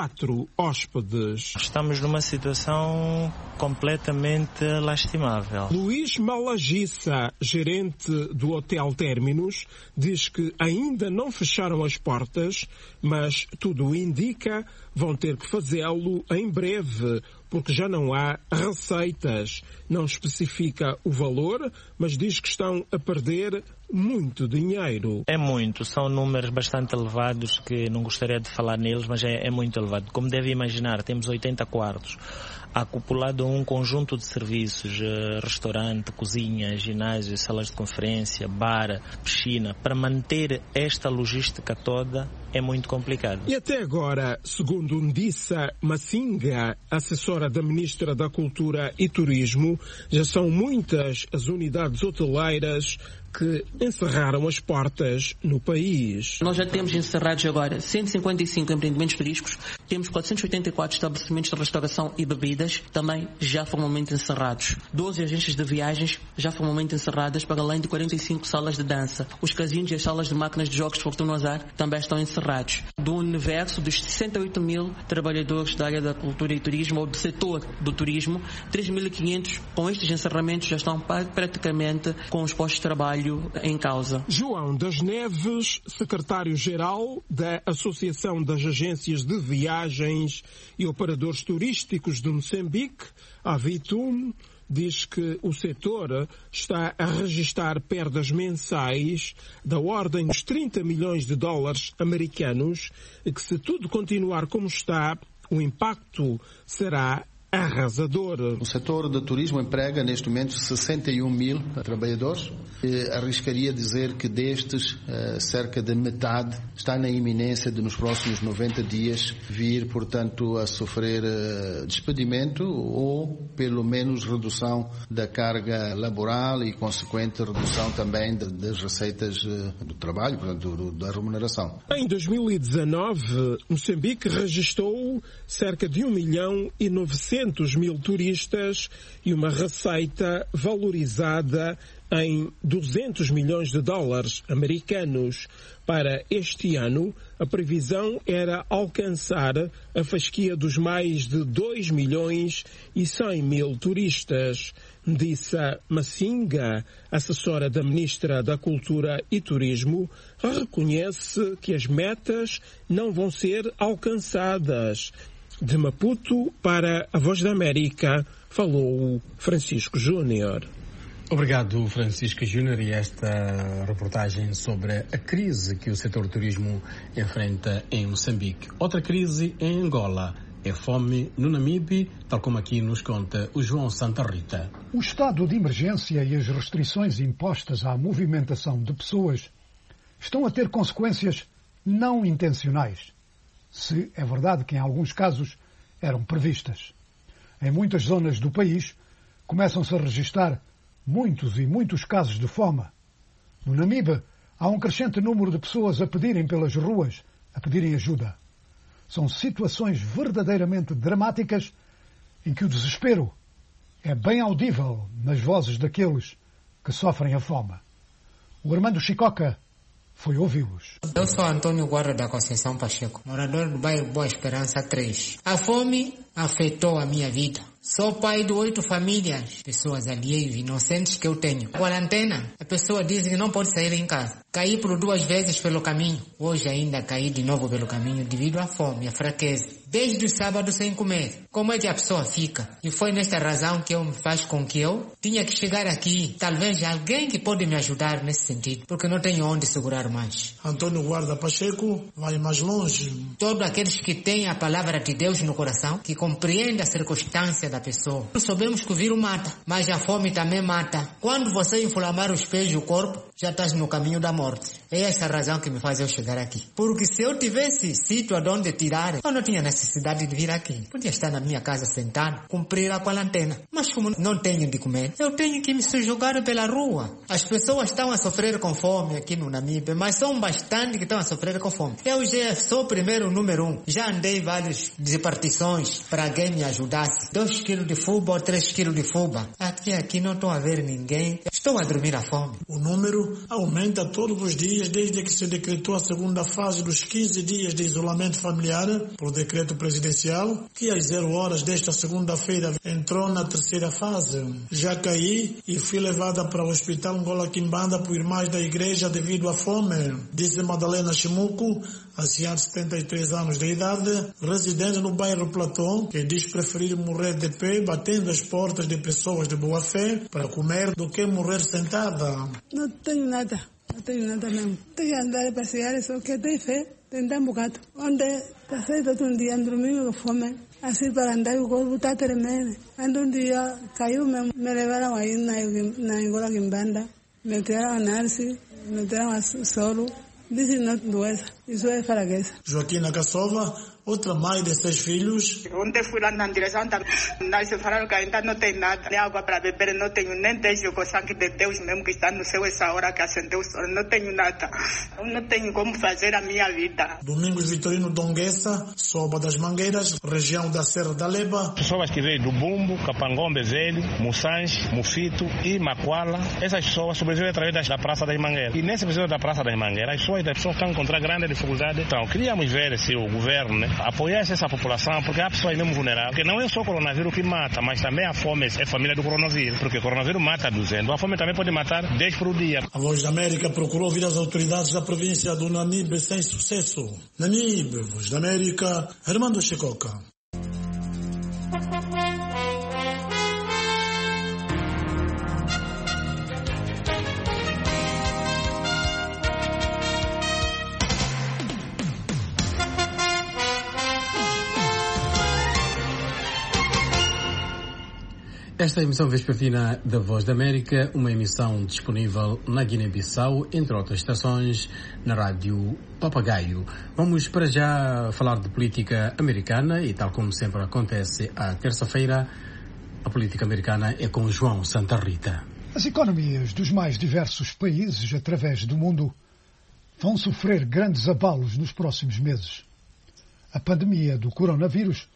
4 hóspedes. Estamos numa situação completamente lastimável. Luís Malagissa, gerente do Hotel Términos, diz que ainda não fecharam as portas, mas tudo indica vão ter que fazê-lo em breve, porque já não há receitas. Não especifica o valor, mas diz que estão a perder muito dinheiro. É muito, são números bastante elevados que não gostaria de falar neles, mas é muito elevado. Como deve imaginar, temos 80 quartos, acoplado a um conjunto de serviços, restaurante, cozinha, ginásio, salas de conferência, bar, piscina. Para manter esta logística toda é muito complicado. E até agora, segundo Ndissa Massinga, assessora da Ministra da Cultura e Turismo, já são muitas as unidades hoteleiras que encerraram as portas no país. Nós já temos encerrados agora 155 empreendimentos turísticos, temos 484 estabelecimentos de restauração e bebidas, também já formalmente encerrados. 12 agências de viagens já formalmente encerradas, para além de 45 salas de dança. Os casinos e as salas de máquinas de jogos de fortuna azar também estão encerrados. Do universo dos 68 mil trabalhadores da área da cultura e turismo, ou do setor do turismo, 3.500 com estes encerramentos já estão praticamente com os postos de trabalho em causa. João das Neves, secretário-geral da Associação das Agências de Viagens e Operadores Turísticos de Moçambique, Avitum, diz que o setor está a registrar perdas mensais da ordem dos 30 milhões de dólares americanos e que, se tudo continuar como está, o impacto será arrasador. O setor do turismo emprega neste momento 61 mil trabalhadores. Arriscaria dizer que destes, cerca de metade está na iminência de nos próximos 90 dias vir, portanto, a sofrer despedimento ou pelo menos redução da carga laboral e consequente redução também das receitas do trabalho, portanto, da remuneração. Em 2019, Moçambique registrou cerca de 1.900.000 200 mil turistas e uma receita valorizada em 200 milhões de dólares americanos. Para este ano, a previsão era alcançar a fasquia dos mais de 2 milhões e 100 mil turistas. Dissa Massinga, assessora da Ministra da Cultura e Turismo, reconhece que as metas não vão ser alcançadas. De Maputo para a Voz da América, falou Francisco Júnior. Obrigado, Francisco Júnior, e esta reportagem sobre a crise que o setor turismo enfrenta em Moçambique. Outra crise em Angola é fome no Namibe, tal como aqui nos conta o João Santa Rita. O estado de emergência e as restrições impostas à movimentação de pessoas estão a ter consequências não intencionais, se é verdade que em alguns casos eram previstas. Em muitas zonas do país começam-se a registrar muitos casos de fome. No Namibe, há um crescente número de pessoas a pedirem pelas ruas, a pedirem ajuda. São situações verdadeiramente dramáticas em que o desespero é bem audível nas vozes daqueles que sofrem a fome. O Armando Chicoca foi ouvi-los. Eu sou Antônio Guarda da Conceição Pacheco, morador do bairro Boa Esperança 3. A fome afetou a minha vida. Sou pai de 8 famílias, pessoas alheias, inocentes que eu tenho. Quarentena, a pessoa diz que não pode sair em casa. Caí por 2 vezes pelo caminho. Hoje ainda caí de novo pelo caminho devido à fome, à fraqueza. Desde o sábado sem comer. Como é que a pessoa fica? E foi nesta razão que me faz com que eu tinha que chegar aqui. Talvez alguém que pode me ajudar nesse sentido, porque não tenho onde segurar mais. Antônio Guarda Pacheco vai mais longe. Todos aqueles que têm a palavra de Deus no coração, que compreendem a circunstância da pessoa. Sabemos que o vírus mata, mas a fome também mata. Quando você inflamar os pés e o corpo, já estás no caminho da morte. É essa a razão que me faz eu chegar aqui. Porque se eu tivesse sítio de onde tirar, eu não tinha necessidade de vir aqui. Podia estar na minha casa sentado, cumprir a quarentena. Mas como não tenho de comer, eu tenho que me sujogar pela rua. As pessoas estão a sofrer com fome aqui no Namibe, mas são bastante que estão a sofrer com fome. Eu já sou o primeiro número 1. Já andei várias repartições para alguém me ajudasse. 2 quilos de fuba ou 3 quilos de fuba. Aqui não estou a ver ninguém. Estou a dormir à fome. O número aumenta todos os dias desde que se decretou a segunda fase dos 15 dias de isolamento familiar por decreto presidencial, que às 0 horas desta segunda-feira entrou na 3ª fase. Já caí e fui levada para o Hospital Angola Quimbanda por irmãs da igreja devido à fome, disse Madalena Chimuco, anciã de 73 anos de idade, residente no bairro Platão, que diz preferir morrer de pé, batendo as portas de pessoas de boa fé para comer do que morrer sentada. Não tenho nada mesmo. Tenho que andar a passear, só que tenho fé, tenho um bocado. Onde passei todo um dia dormindo com fome, assim para andar o corpo está tremendo. Ando um dia, caiu mesmo, me levaram aí na Angola Quimbanda, me tiraram análise, me tiraram soro, disse não doença, isso é fraqueza. Joaquina Cassova, outra mãe de 6 filhos. Ontem fui lá na direção da análise, falaram que ainda não tem nada, nem água para beber, não tenho nem desejo com o sangue de Deus mesmo que está no céu essa hora que acendeu o sol, não tenho nada, eu não tenho como fazer a minha vida. Domingos Vitorino Donguessa, Soba das Mangueiras, região da Serra da Leba. Pessoas que veio do Bumbo, Capangombe Velho, Mussange, Mufito e Macuala, essas pessoas sobrevivem através da Praça das Mangueiras. E nesse episódio da Praça das Mangueiras, as pessoas estão encontrando grande dificuldade. Então, queríamos ver se o governo, apoiasse essa população, porque há pessoas mesmo vulneráveis, porque não é só o coronavírus que mata, mas também a fome é família do coronavírus, porque o coronavírus mata 200, a fome também pode matar 10 por dia. A Voz da América procurou ouvir as autoridades da província do Namibe sem sucesso. Namibe, Voz da América, Armando Chicoca. Esta é a emissão vespertina da Voz da América, uma emissão disponível na Guiné-Bissau, entre outras estações, na rádio Papagaio. Vamos para já falar de política americana e, tal como sempre acontece à terça-feira, a política americana é com João Santa Rita. As economias dos mais diversos países através do mundo vão sofrer grandes abalos nos próximos meses. A pandemia do coronavírus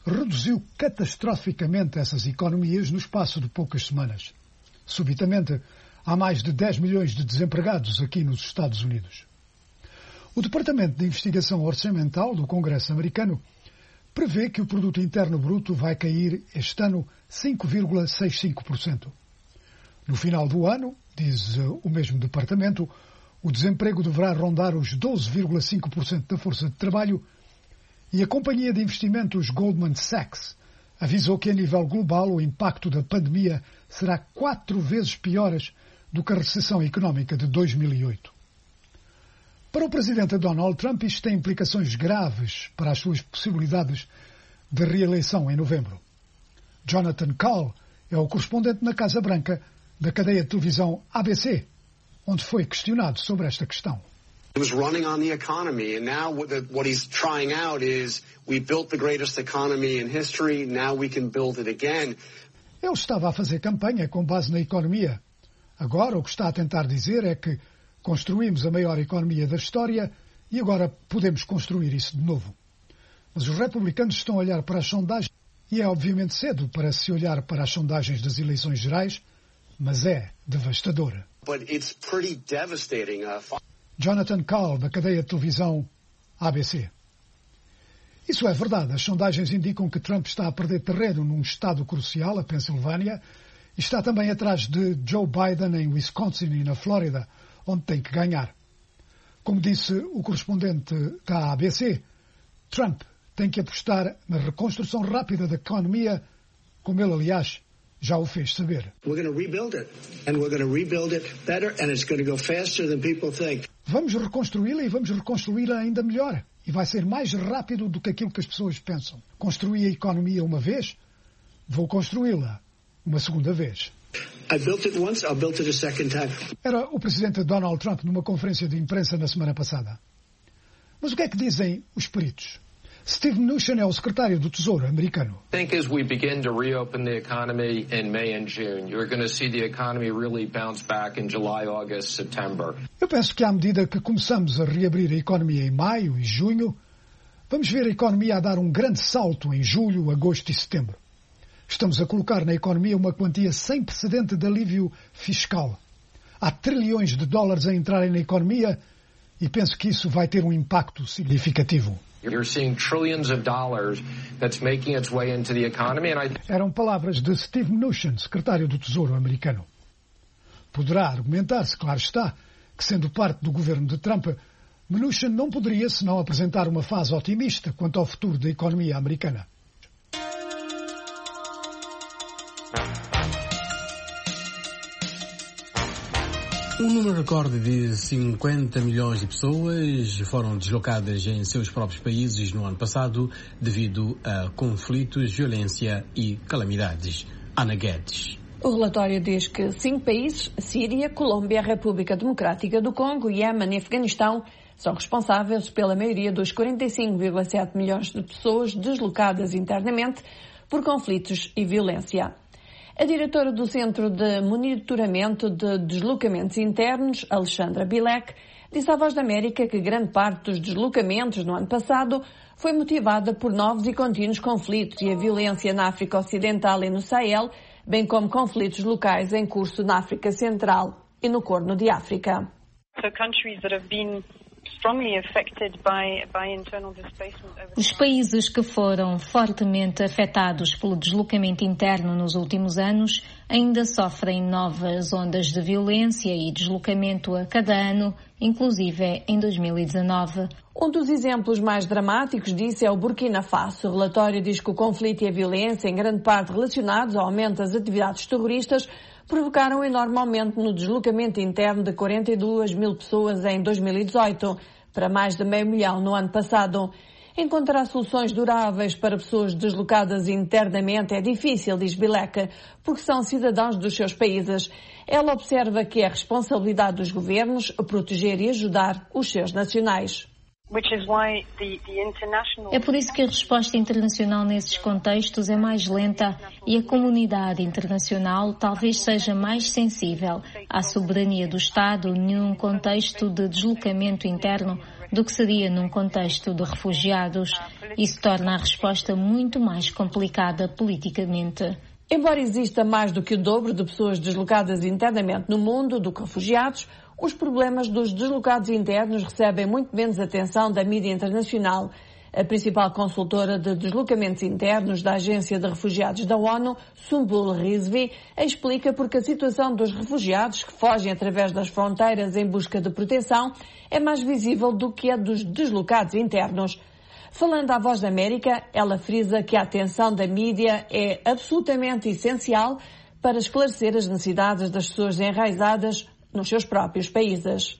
reduziu catastroficamente essas economias no espaço de poucas semanas. Subitamente, há mais de 10 milhões de desempregados aqui nos Estados Unidos. O Departamento de Investigação Orçamental do Congresso americano prevê que o Produto Interno Bruto vai cair este ano 5,65%. No final do ano, diz o mesmo departamento, o desemprego deverá rondar os 12,5% da força de trabalho e a companhia de investimentos Goldman Sachs avisou que a nível global o impacto da pandemia será 4 vezes pior do que a recessão económica de 2008. Para o presidente Donald Trump, isto tem implicações graves para as suas possibilidades de reeleição em novembro. Jonathan Call é o correspondente na Casa Branca da cadeia de televisão ABC, onde foi questionado sobre esta questão. He was running on the economy, and now what he's trying out is, we built the greatest economy in history, now we can build it again. Ele estava a fazer campanha com base na economia. Agora o que está a tentar dizer é que construímos a maior economia da história e agora podemos construir isso de novo. Mas os republicanos estão a olhar para as sondagens e é obviamente cedo para se olhar para as sondagens das eleições gerais, mas é devastadora. But it's pretty devastating. Jonathan Call, da cadeia de televisão ABC. Isso é verdade. As sondagens indicam que Trump está a perder terreno num estado crucial, a Pensilvânia, e está também atrás de Joe Biden em Wisconsin e na Flórida, onde tem que ganhar. Como disse o correspondente da ABC, Trump tem que apostar na reconstrução rápida da economia, como ele, aliás, já o fez saber. Vamos reconstruí-la e vamos reconstruí-la ainda melhor. E vai ser mais rápido do que aquilo que as pessoas pensam. Construí a economia uma vez, vou construí-la uma segunda vez. Era o presidente Donald Trump numa conferência de imprensa na semana passada. Mas o que é que dizem os peritos? Steve Mnuchin é o secretário do Tesouro americano. I think as we begin to reopen the economy in May and June, you're going to see the economy really bounce back in July, August, September. Eu penso que à medida que começamos a reabrir a economia em maio e junho, vamos ver a economia a dar um grande salto em julho, agosto e setembro. Estamos a colocar na economia uma quantia sem precedente de alívio fiscal. Há trilhões de dólares a entrarem na economia e penso que isso vai ter um impacto significativo. You're seeing trillions of dollars that's making its way into the economy, and Eram palavras de Steve Mnuchin, secretário do Tesouro americano. Poderá argumentar-se, claro está, que sendo parte do governo de Trump, Mnuchin não poderia senão apresentar uma fase otimista quanto ao futuro da economia americana. Um número recorde de 50 milhões de pessoas foram deslocadas em seus próprios países no ano passado devido a conflitos, violência e calamidades. Ana Guedes. O relatório diz que 5 países, Síria, Colômbia, República Democrática do Congo, Iêmen e Afeganistão, são responsáveis pela maioria dos 45,7 milhões de pessoas deslocadas internamente por conflitos e violência. A diretora do Centro de Monitoramento de Deslocamentos Internos, Alexandra Bilek, disse à Voz da América que grande parte dos deslocamentos no ano passado foi motivada por novos e contínuos conflitos e a violência na África Ocidental e no Sahel, bem como conflitos locais em curso na África Central e no Corno de África. Os países que foram fortemente afetados pelo deslocamento interno nos últimos anos ainda sofrem novas ondas de violência e deslocamento a cada ano, inclusive em 2019. Um dos exemplos mais dramáticos disso é o Burkina Faso. O relatório diz que o conflito e a violência, em grande parte relacionados ao aumento das atividades terroristas, provocaram um enorme aumento no deslocamento interno de 42 mil pessoas em 2018, para mais de 500 mil no ano passado. Encontrar soluções duráveis para pessoas deslocadas internamente é difícil, diz Bilek, porque são cidadãos dos seus países. Ela observa que é responsabilidade dos governos proteger e ajudar os seus nacionais. É por isso que a resposta internacional nesses contextos é mais lenta e a comunidade internacional talvez seja mais sensível à soberania do Estado num contexto de deslocamento interno do que seria num contexto de refugiados. Isso torna a resposta muito mais complicada politicamente. Embora exista mais do que o dobro de pessoas deslocadas internamente no mundo do que refugiados, os problemas dos deslocados internos recebem muito menos atenção da mídia internacional. A principal consultora de deslocamentos internos da Agência de Refugiados da ONU, Sümbül Rizvi, explica porque a situação dos refugiados que fogem através das fronteiras em busca de proteção é mais visível do que a dos deslocados internos. Falando à Voz da América, ela frisa que a atenção da mídia é absolutamente essencial para esclarecer as necessidades das pessoas enraizadas nos seus próprios países.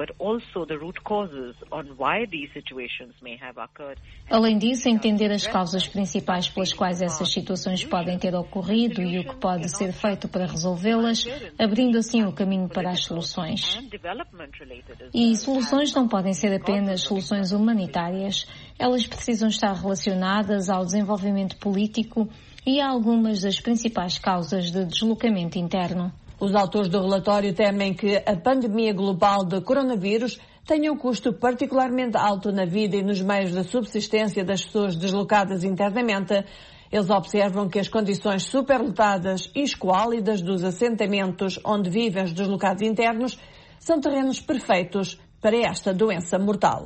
Além disso, entender as causas principais pelas quais essas situações podem ter ocorrido e o que pode ser feito para resolvê-las, abrindo assim o caminho para as soluções. E soluções não podem ser apenas soluções humanitárias. Elas precisam estar relacionadas ao desenvolvimento político e a algumas das principais causas de deslocamento interno. Os autores do relatório temem que a pandemia global de coronavírus tenha um custo particularmente alto na vida e nos meios de subsistência das pessoas deslocadas internamente. Eles observam que as condições superlotadas e esquálidas dos assentamentos onde vivem os deslocados internos são terrenos perfeitos para esta doença mortal.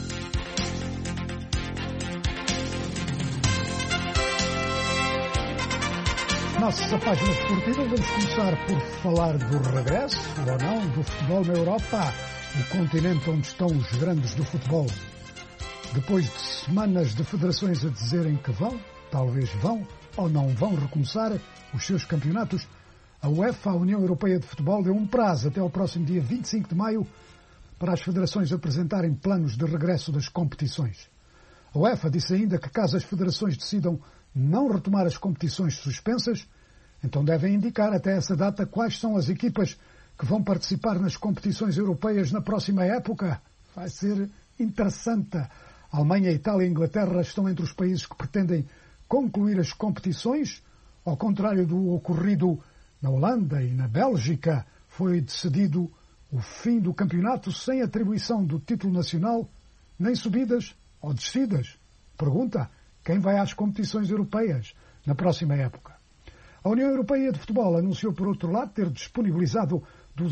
Nossa página esportiva, vamos começar por falar do regresso, ou não, do futebol na Europa, o continente onde estão os grandes do futebol. Depois de semanas de federações a dizerem que vão, talvez vão, ou não vão recomeçar os seus campeonatos, a UEFA, a União Europeia de Futebol, deu um prazo até ao próximo dia 25 de maio para as federações apresentarem planos de regresso das competições. A UEFA disse ainda que caso as federações decidam não retomar as competições suspensas, então devem indicar até essa data quais são as equipas que vão participar nas competições europeias na próxima época. Vai ser interessante. A Alemanha, Itália e Inglaterra estão entre os países que pretendem concluir as competições. Ao contrário do ocorrido na Holanda e na Bélgica, foi decidido o fim do campeonato sem atribuição do título nacional, nem subidas ou descidas. Pergunta: quem vai às competições europeias na próxima época? A União Europeia de Futebol anunciou, por outro lado, ter disponibilizado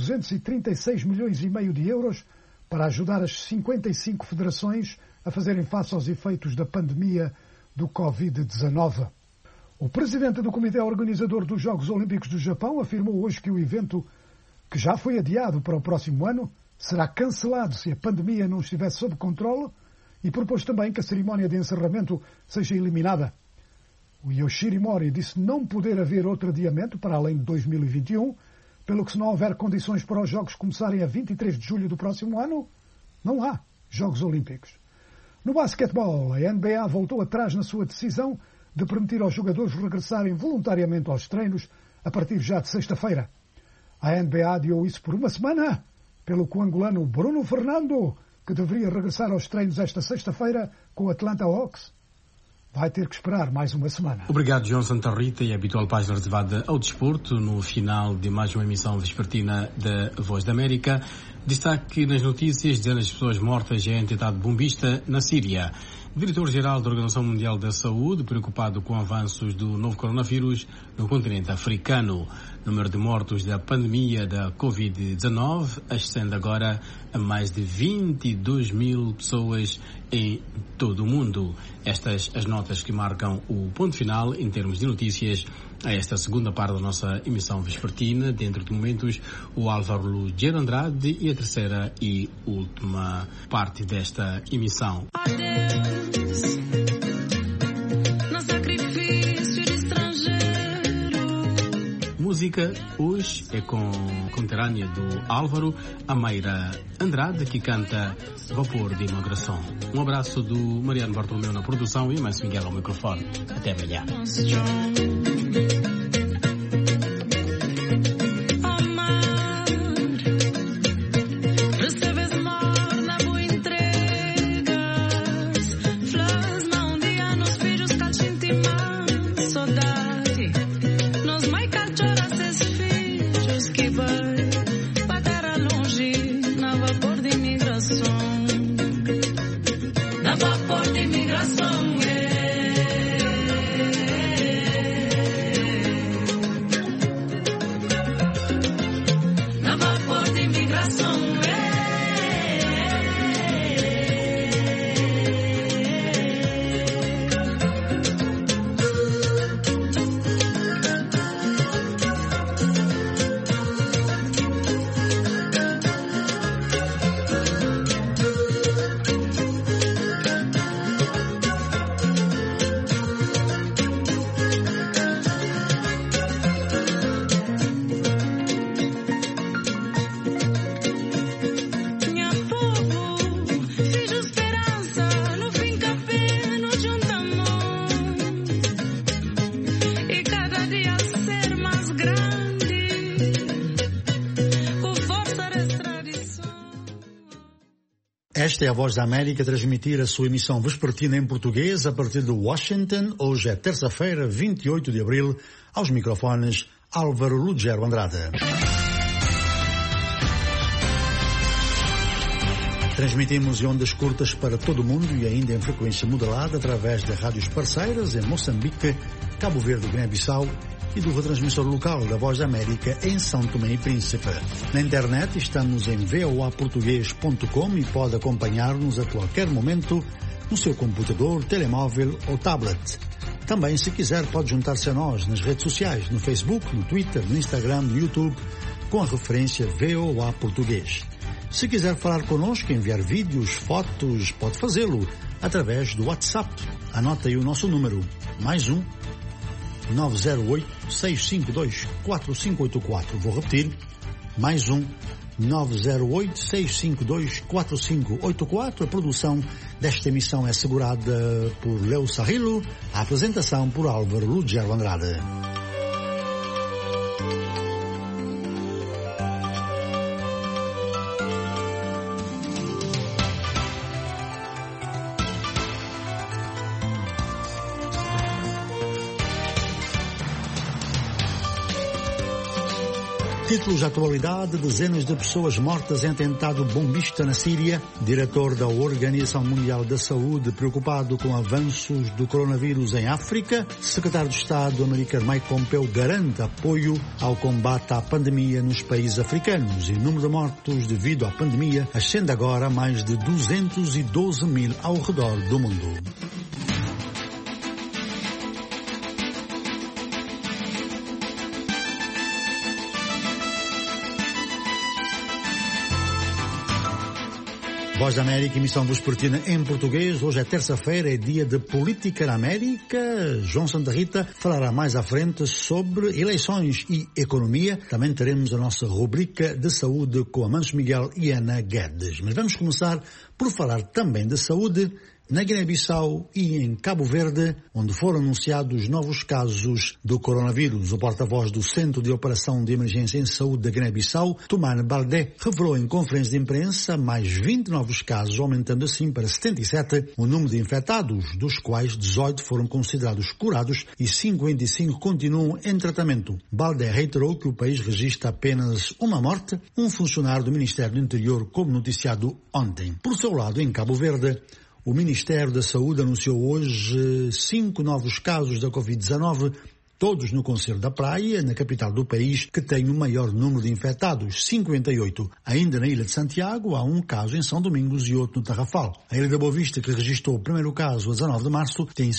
236 milhões e meio de euros para ajudar as 55 federações a fazerem face aos efeitos da pandemia do Covid-19. O presidente do Comitê Organizador dos Jogos Olímpicos do Japão afirmou hoje que o evento, que já foi adiado para o próximo ano, será cancelado se a pandemia não estiver sob controle, e propôs também que a cerimónia de encerramento seja eliminada. O Yoshihiro Mori disse não poder haver outro adiamento para além de 2021, pelo que se não houver condições para os Jogos começarem a 23 de julho do próximo ano, não há Jogos Olímpicos. No basquetebol, a NBA voltou atrás na sua decisão de permitir aos jogadores regressarem voluntariamente aos treinos a partir já de sexta-feira. A NBA adiou isso por uma semana, pelo que o angolano Bruno Fernando, que deveria regressar aos treinos esta sexta-feira com o Atlanta Hawks, vai ter que esperar mais uma semana. Obrigado, João Santa Rita, e a habitual página reservada ao desporto no final de mais uma emissão vespertina da Voz da América. Destaque nas notícias: dezenas de pessoas mortas em atentado bombista na Síria. O diretor-geral da Organização Mundial da Saúde, preocupado com avanços do novo coronavírus no continente africano. O número de mortos da pandemia da Covid-19 ascende agora a mais de 22 mil pessoas em todo o mundo. Estas as notas que marcam o ponto final em termos de notícias a esta segunda parte da nossa emissão vespertina. Dentro de momentos, o Álvaro Lugero Andrade e a terceira e última parte desta emissão. Música hoje é com conterrânea do Álvaro, a Mayra Andrade, que canta Vapor de Imigração. Um abraço do Mariano Bartolomeu na produção e o Márcio Miguel ao microfone. Até amanhã. Vapor de imigração. Esta é a Voz da América a transmitir a sua emissão vespertina em português a partir de Washington. Hoje é terça-feira, 28 de abril. Aos microfones, Álvaro Lugero Andrade. Transmitimos em ondas curtas para todo o mundo e ainda em frequência modulada através de rádios parceiras em Moçambique, Cabo Verde e Guiné-Bissau e do retransmissor local da Voz da América em São Tomé e Príncipe. Na internet estamos em voaportugues.com e pode acompanhar-nos a qualquer momento no seu computador, telemóvel ou tablet. Também, se quiser, pode juntar-se a nós nas redes sociais, no Facebook, no Twitter, no Instagram, no YouTube, com a referência VOA Português. Se quiser falar connosco, enviar vídeos, fotos, pode fazê-lo através do WhatsApp. Anota aí o nosso número, +1 908-652-4584. Vou repetir, +1 908-652-4584. A produção desta emissão é assegurada por Leo Sarrilo, a apresentação por Álvaro Lugero Andrade. Títulos de atualidade: dezenas de pessoas mortas em atentado bombista na Síria. Diretor da Organização Mundial da Saúde preocupado com avanços do coronavírus em África. Secretário de Estado americano Mike Pompeo garante apoio ao combate à pandemia nos países africanos. E o número de mortos devido à pandemia ascende agora a mais de 212 mil ao redor do mundo. Voz da América, emissão vespertina em português. Hoje é terça-feira, é dia de política na América. João Santa Rita falará mais à frente sobre eleições e economia. Também teremos a nossa rubrica de saúde com Amancio Miguel e Ana Guedes. Mas vamos começar por falar também de saúde na Guiné-Bissau e em Cabo Verde, onde foram anunciados novos casos do coronavírus. O porta-voz do Centro de Operação de Emergência em Saúde da Guiné-Bissau, Toumane Baldé, revelou em conferência de imprensa mais 20 novos casos, aumentando assim para 77 o número de infectados, dos quais 18 foram considerados curados e 55 continuam em tratamento. Baldé reiterou que o país registra apenas uma morte, um funcionário do Ministério do Interior, como noticiado ontem. Por seu lado, em Cabo Verde, o Ministério da Saúde anunciou hoje 5 novos casos da Covid-19, todos no Conselho da Praia, na capital do país, que tem o maior número de infectados, 58. Ainda na Ilha de Santiago, há um caso em São Domingos e outro no Tarrafal. A Ilha da Boa Vista, que registrou o primeiro caso a 19 de março, tem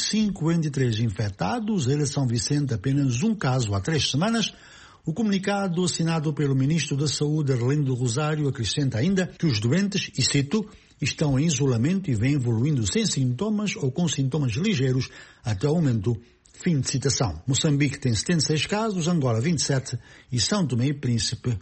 53 infectados. A Ilha de São Vicente, apenas um caso há 3 semanas. O comunicado assinado pelo Ministro da Saúde, Arlindo Rosário, acrescenta ainda que os doentes, e cito, estão em isolamento e vêm evoluindo sem sintomas ou com sintomas ligeiros até o momento. Fim de citação. Moçambique tem 76 casos, Angola 27 e São Tomé e Príncipe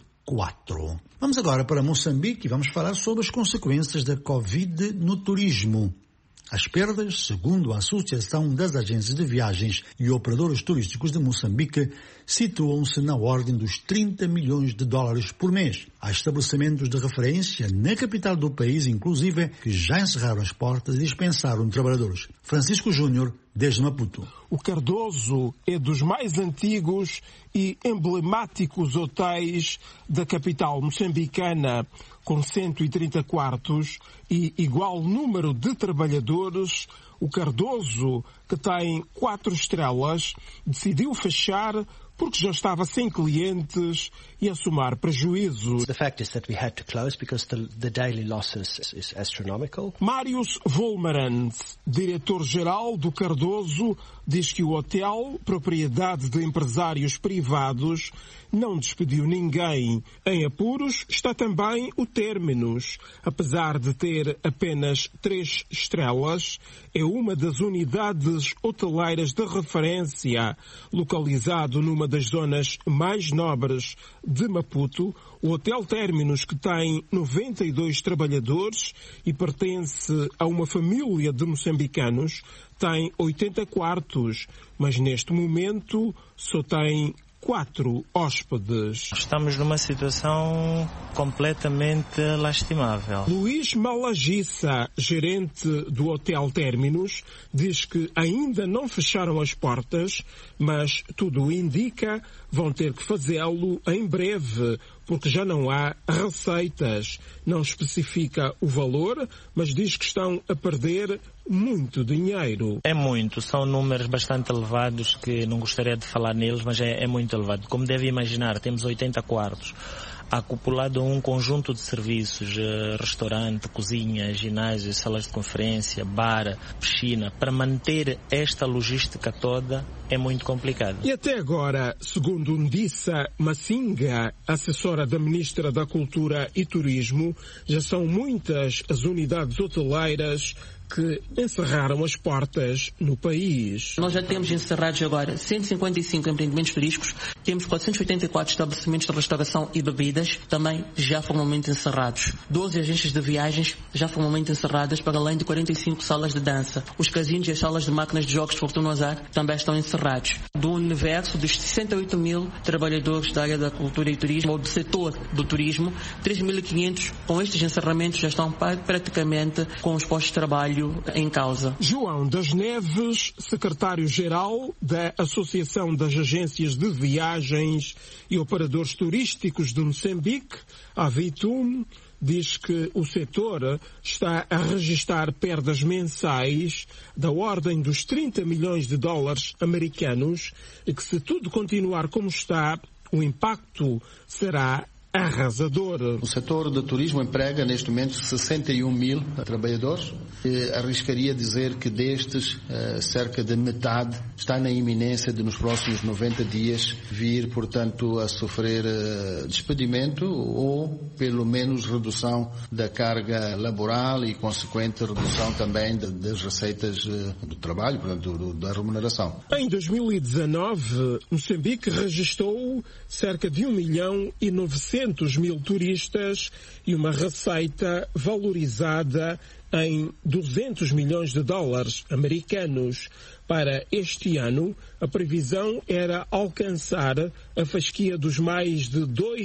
4. Vamos agora para Moçambique e vamos falar sobre as consequências da Covid no turismo. As perdas, segundo a Associação das Agências de Viagens e Operadores Turísticos de Moçambique, situam-se na ordem dos 30 milhões de dólares por mês. Há estabelecimentos de referência na capital do país, inclusive, que já encerraram as portas e dispensaram trabalhadores. Francisco Júnior, desde Maputo. O Cardoso é dos mais antigos e emblemáticos hotéis da capital moçambicana, com 130 quartos e igual número de trabalhadores. O Cardoso, que tem 4 estrelas, decidiu fechar porque já estava sem clientes e a somar prejuízos. The fact is that we had to close because the daily losses is astronomical. Marius Volmarans, diretor-geral do Cardoso, diz que o hotel, propriedade de empresários privados, não despediu ninguém. Em apuros está também o Términos. Apesar de ter apenas 3 estrelas, é uma das unidades hoteleiras de referência, localizado numa das zonas mais nobres de Maputo. O Hotel Términos, que tem 92 trabalhadores e pertence a uma família de moçambicanos, tem 80 quartos, mas neste momento só tem 4 hóspedes. Estamos numa situação completamente lastimável. Luís Malagissa, gerente do Hotel Términos, diz que ainda não fecharam as portas, mas tudo indica vão ter que fazê-lo em breve, porque já não há receitas. Não especifica o valor, mas diz que estão a perder muito dinheiro. É muito, são números bastante elevados que não gostaria de falar neles, mas é muito elevado. Como deve imaginar, temos 80 quartos. Acoplado a um conjunto de serviços, restaurante, cozinha, ginásio, salas de conferência, bar, piscina. Para manter esta logística toda é muito complicado. E até agora, segundo Ndissa Massinga, assessora da Ministra da Cultura e Turismo, já são muitas as unidades hoteleiras que encerraram as portas no país. Nós já temos encerrados agora 155 empreendimentos turísticos, temos 484 estabelecimentos de restauração e bebidas, também já formalmente encerrados. 12 agências de viagens já formalmente encerradas, para além de 45 salas de dança. Os casinos e as salas de máquinas de jogos de fortuna azar também estão encerrados. Do universo dos 68 mil trabalhadores da área da cultura e turismo, ou do setor do turismo, 3.500 com estes encerramentos já estão praticamente com os postos de trabalho em causa. João das Neves, secretário-geral da Associação das Agências de Viagens e Operadores Turísticos de Moçambique, AVITUM, diz que o setor está a registrar perdas mensais da ordem dos 30 milhões de dólares americanos e que, se tudo continuar como está, o impacto será arrasador. O setor do turismo emprega neste momento 61 mil trabalhadores. Arriscaria dizer que destes, cerca de metade está na iminência de nos próximos 90 dias vir, portanto, a sofrer despedimento ou pelo menos redução da carga laboral e consequente redução também das receitas do trabalho, portanto, da remuneração. Em 2019, Moçambique registrou cerca de 1.900.000 turistas e uma receita valorizada em 200 milhões de dólares americanos. Para este ano, a previsão era alcançar a fasquia dos mais de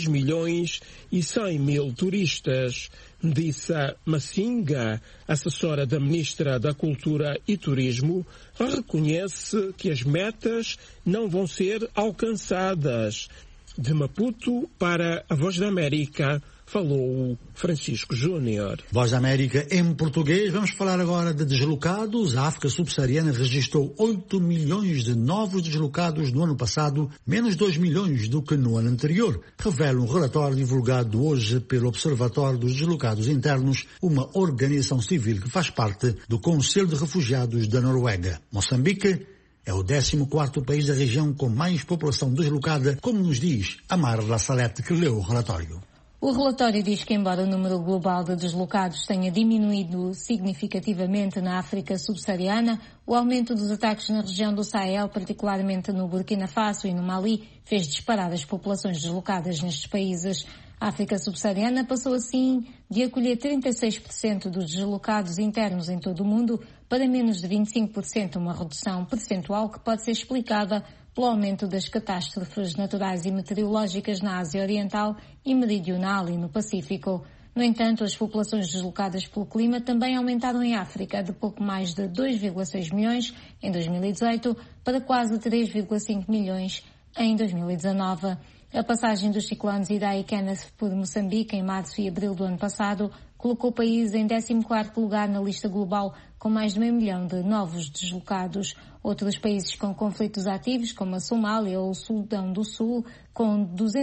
2.100.000 turistas. Ndissa Massinga, assessora da Ministra da Cultura e Turismo, reconhece que as metas não vão ser alcançadas. De Maputo para a Voz da América, falou Francisco Júnior. Voz da América em português. Vamos falar agora de deslocados. A África subsaariana registrou 8 milhões de novos deslocados no ano passado, menos 2 milhões do que no ano anterior, revela um relatório divulgado hoje pelo Observatório dos Deslocados Internos, uma organização civil que faz parte do Conselho de Refugiados da Noruega. Moçambique é o 14º país da região com mais população deslocada, como nos diz Amara La Salete, que leu o relatório. O relatório diz que, embora o número global de deslocados tenha diminuído significativamente na África subsaariana, o aumento dos ataques na região do Sahel, particularmente no Burkina Faso e no Mali, fez disparar as populações deslocadas nestes países. A África subsaariana passou assim de acolher 36% dos deslocados internos em todo o mundo para menos de 25%, uma redução percentual que pode ser explicada pelo aumento das catástrofes naturais e meteorológicas na Ásia Oriental e Meridional e no Pacífico. No entanto, as populações deslocadas pelo clima também aumentaram em África, de pouco mais de 2,6 milhões em 2018 para quase 3,5 milhões em 2019. A passagem dos ciclones Idai e Kenneth por Moçambique em março e abril do ano passado colocou o país em 14º lugar na lista global, com mais de 500 mil de novos deslocados. Outros países com conflitos ativos, como a Somália ou o Sudão do Sul, com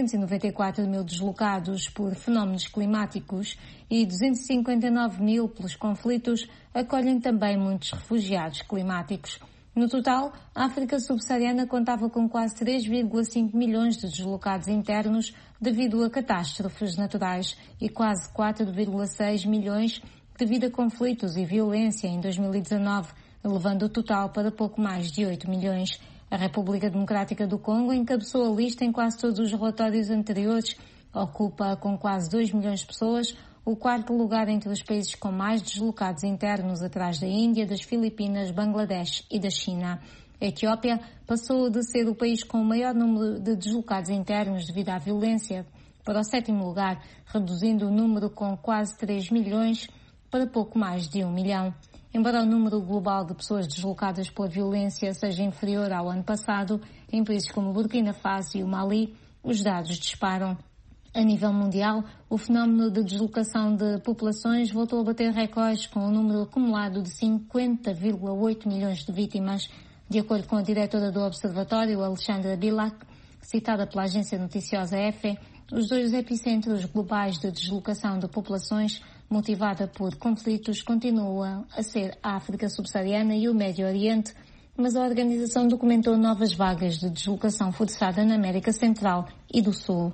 294 mil deslocados por fenómenos climáticos e 259 mil pelos conflitos, acolhem também muitos refugiados climáticos. No total, a África subsaariana contava com quase 3,5 milhões de deslocados internos devido a catástrofes naturais e quase 4,6 milhões devido a conflitos e violência em 2019, elevando o total para pouco mais de 8 milhões. A República Democrática do Congo encabeçou a lista em quase todos os relatórios anteriores, ocupa com quase 2 milhões de pessoas o 4º lugar entre os países com mais deslocados internos, atrás da Índia, das Filipinas, Bangladesh e da China. A Etiópia passou de ser o país com o maior número de deslocados internos devido à violência para o 7º lugar, reduzindo o número com quase 3 milhões para pouco mais de 1 milhão. Embora o número global de pessoas deslocadas pela violência seja inferior ao ano passado, em países como Burkina Faso e o Mali, os dados disparam. A nível mundial, o fenómeno de deslocação de populações voltou a bater recordes com um número acumulado de 50,8 milhões de vítimas. De acordo com a diretora do Observatório, Alexandra Bilac, citada pela agência noticiosa EFE, os 2 epicentros globais de deslocação de populações motivada por conflitos continuam a ser a África subsaariana e o Médio Oriente, mas a organização documentou novas vagas de deslocação forçada na América Central e do Sul.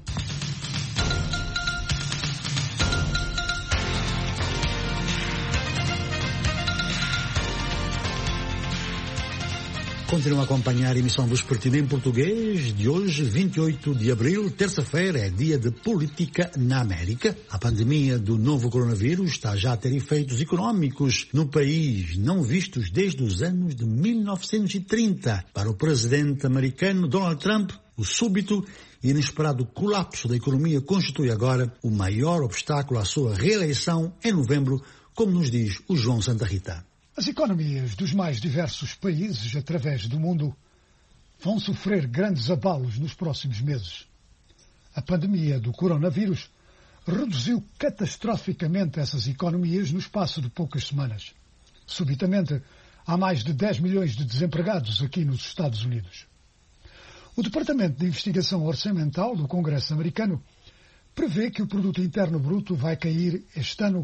Continuam a acompanhar a emissão vespertina em português de hoje, 28 de abril, terça-feira, é dia de política na América. A pandemia do novo coronavírus está já a ter efeitos económicos no país, não vistos desde os anos de 1930. Para o presidente americano Donald Trump, o súbito e inesperado colapso da economia constitui agora o maior obstáculo à sua reeleição em novembro, como nos diz o João Santa Rita. As economias dos mais diversos países através do mundo vão sofrer grandes abalos nos próximos meses. A pandemia do coronavírus reduziu catastroficamente essas economias no espaço de poucas semanas. Subitamente, há mais de 10 milhões de desempregados aqui nos Estados Unidos. O Departamento de Investigação Orçamental do Congresso americano prevê que o Produto Interno Bruto vai cair este ano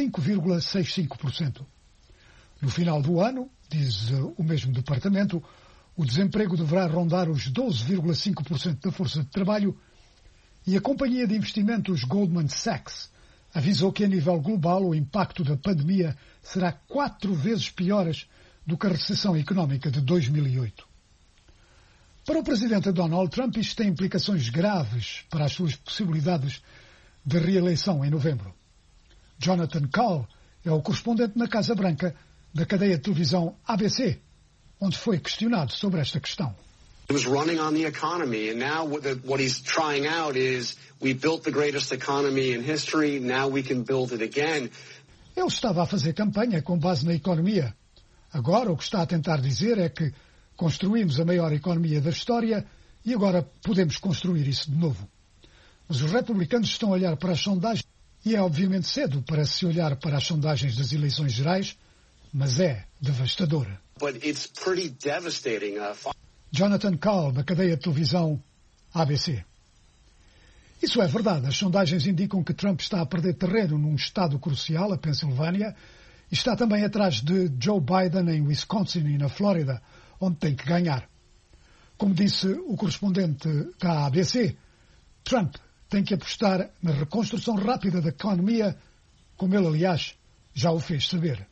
5,65%. No final do ano, diz o mesmo departamento, o desemprego deverá rondar os 12,5% da força de trabalho e a companhia de investimentos Goldman Sachs avisou que a nível global o impacto da pandemia será 4 vezes pior do que a recessão económica de 2008. Para o presidente Donald Trump, isto tem implicações graves para as suas possibilidades de reeleição em novembro. Jonathan Call é o correspondente na Casa Branca da cadeia de televisão ABC, onde foi questionado sobre esta questão. He was running on the economy, and now what he's trying out is, we built the greatest economy in history, now we can build it again. Ele estava a fazer campanha com base na economia. Agora o que está a tentar dizer é que construímos a maior economia da história e agora podemos construir isso de novo. Mas os republicanos estão a olhar para as sondagens e é obviamente cedo para se olhar para as sondagens das eleições gerais, mas é devastadora. But it's pretty devastating. Jonathan Call, da cadeia de televisão ABC. Isso é verdade. As sondagens indicam que Trump está a perder terreno num estado crucial, a Pensilvânia, e está também atrás de Joe Biden em Wisconsin e na Flórida, onde tem que ganhar. Como disse o correspondente da ABC, Trump tem que apostar na reconstrução rápida da economia, como ele, aliás, já o fez saber.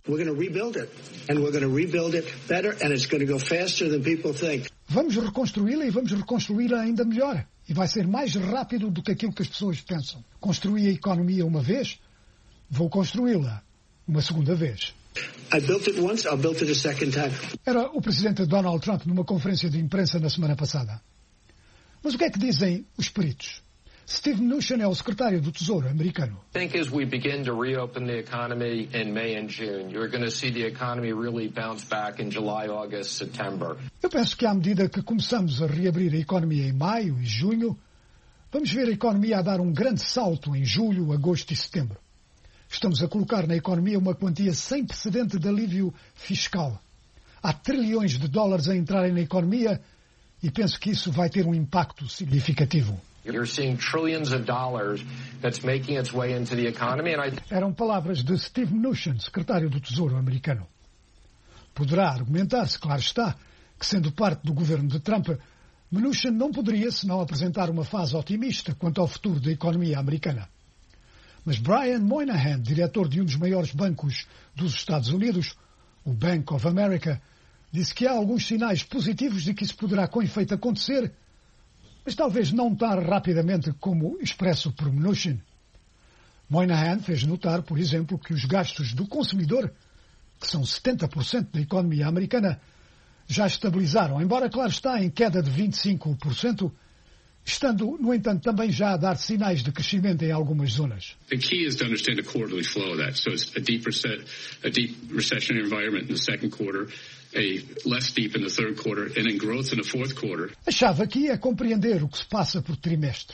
Vamos reconstruí-la e vamos reconstruí-la ainda melhor. E vai ser mais rápido do que aquilo que as pessoas pensam. Construí a economia uma vez, vou construí-la uma segunda vez. Era o presidente Donald Trump numa conferência de imprensa na semana passada. Mas o que é que dizem os peritos? Steve Mnuchin é o secretário do Tesouro americano. I think as we begin to reopen the economy in May and June, you're going to see the economy really bounce back in July, August, September. Eu penso que à medida que começamos a reabrir a economia em maio e junho, vamos ver a economia a dar um grande salto em julho, agosto e setembro. Estamos a colocar na economia uma quantia sem precedente de alívio fiscal. Há trilhões de dólares a entrarem na economia e penso que isso vai ter um impacto significativo. You're seeing trillions of dollars that's making its way into the economy, and Eram palavras de Steve Mnuchin, secretário do Tesouro americano. Poderá argumentar-se, claro está, que sendo parte do governo de Trump, Mnuchin não poderia senão apresentar uma fase otimista quanto ao futuro da economia americana. Mas Brian Moynihan, diretor de um dos maiores bancos dos Estados Unidos, o Bank of America, disse que há alguns sinais positivos de que isso poderá com efeito acontecer, mas talvez não tão rapidamente como expresso por Mnuchin. Moynihan fez notar, por exemplo, que os gastos do consumidor, que são 70% da economia americana, já estabilizaram, embora, claro está, em queda de 25%, estando, no entanto, também já a dar sinais de crescimento em algumas zonas. The key is to understand the quarterly flow of that. So it's a deep recessionary environment in the second quarter, a less deep in the third quarter, and then growth in the fourth quarter. A chave aqui é compreender o que se passa por trimestre.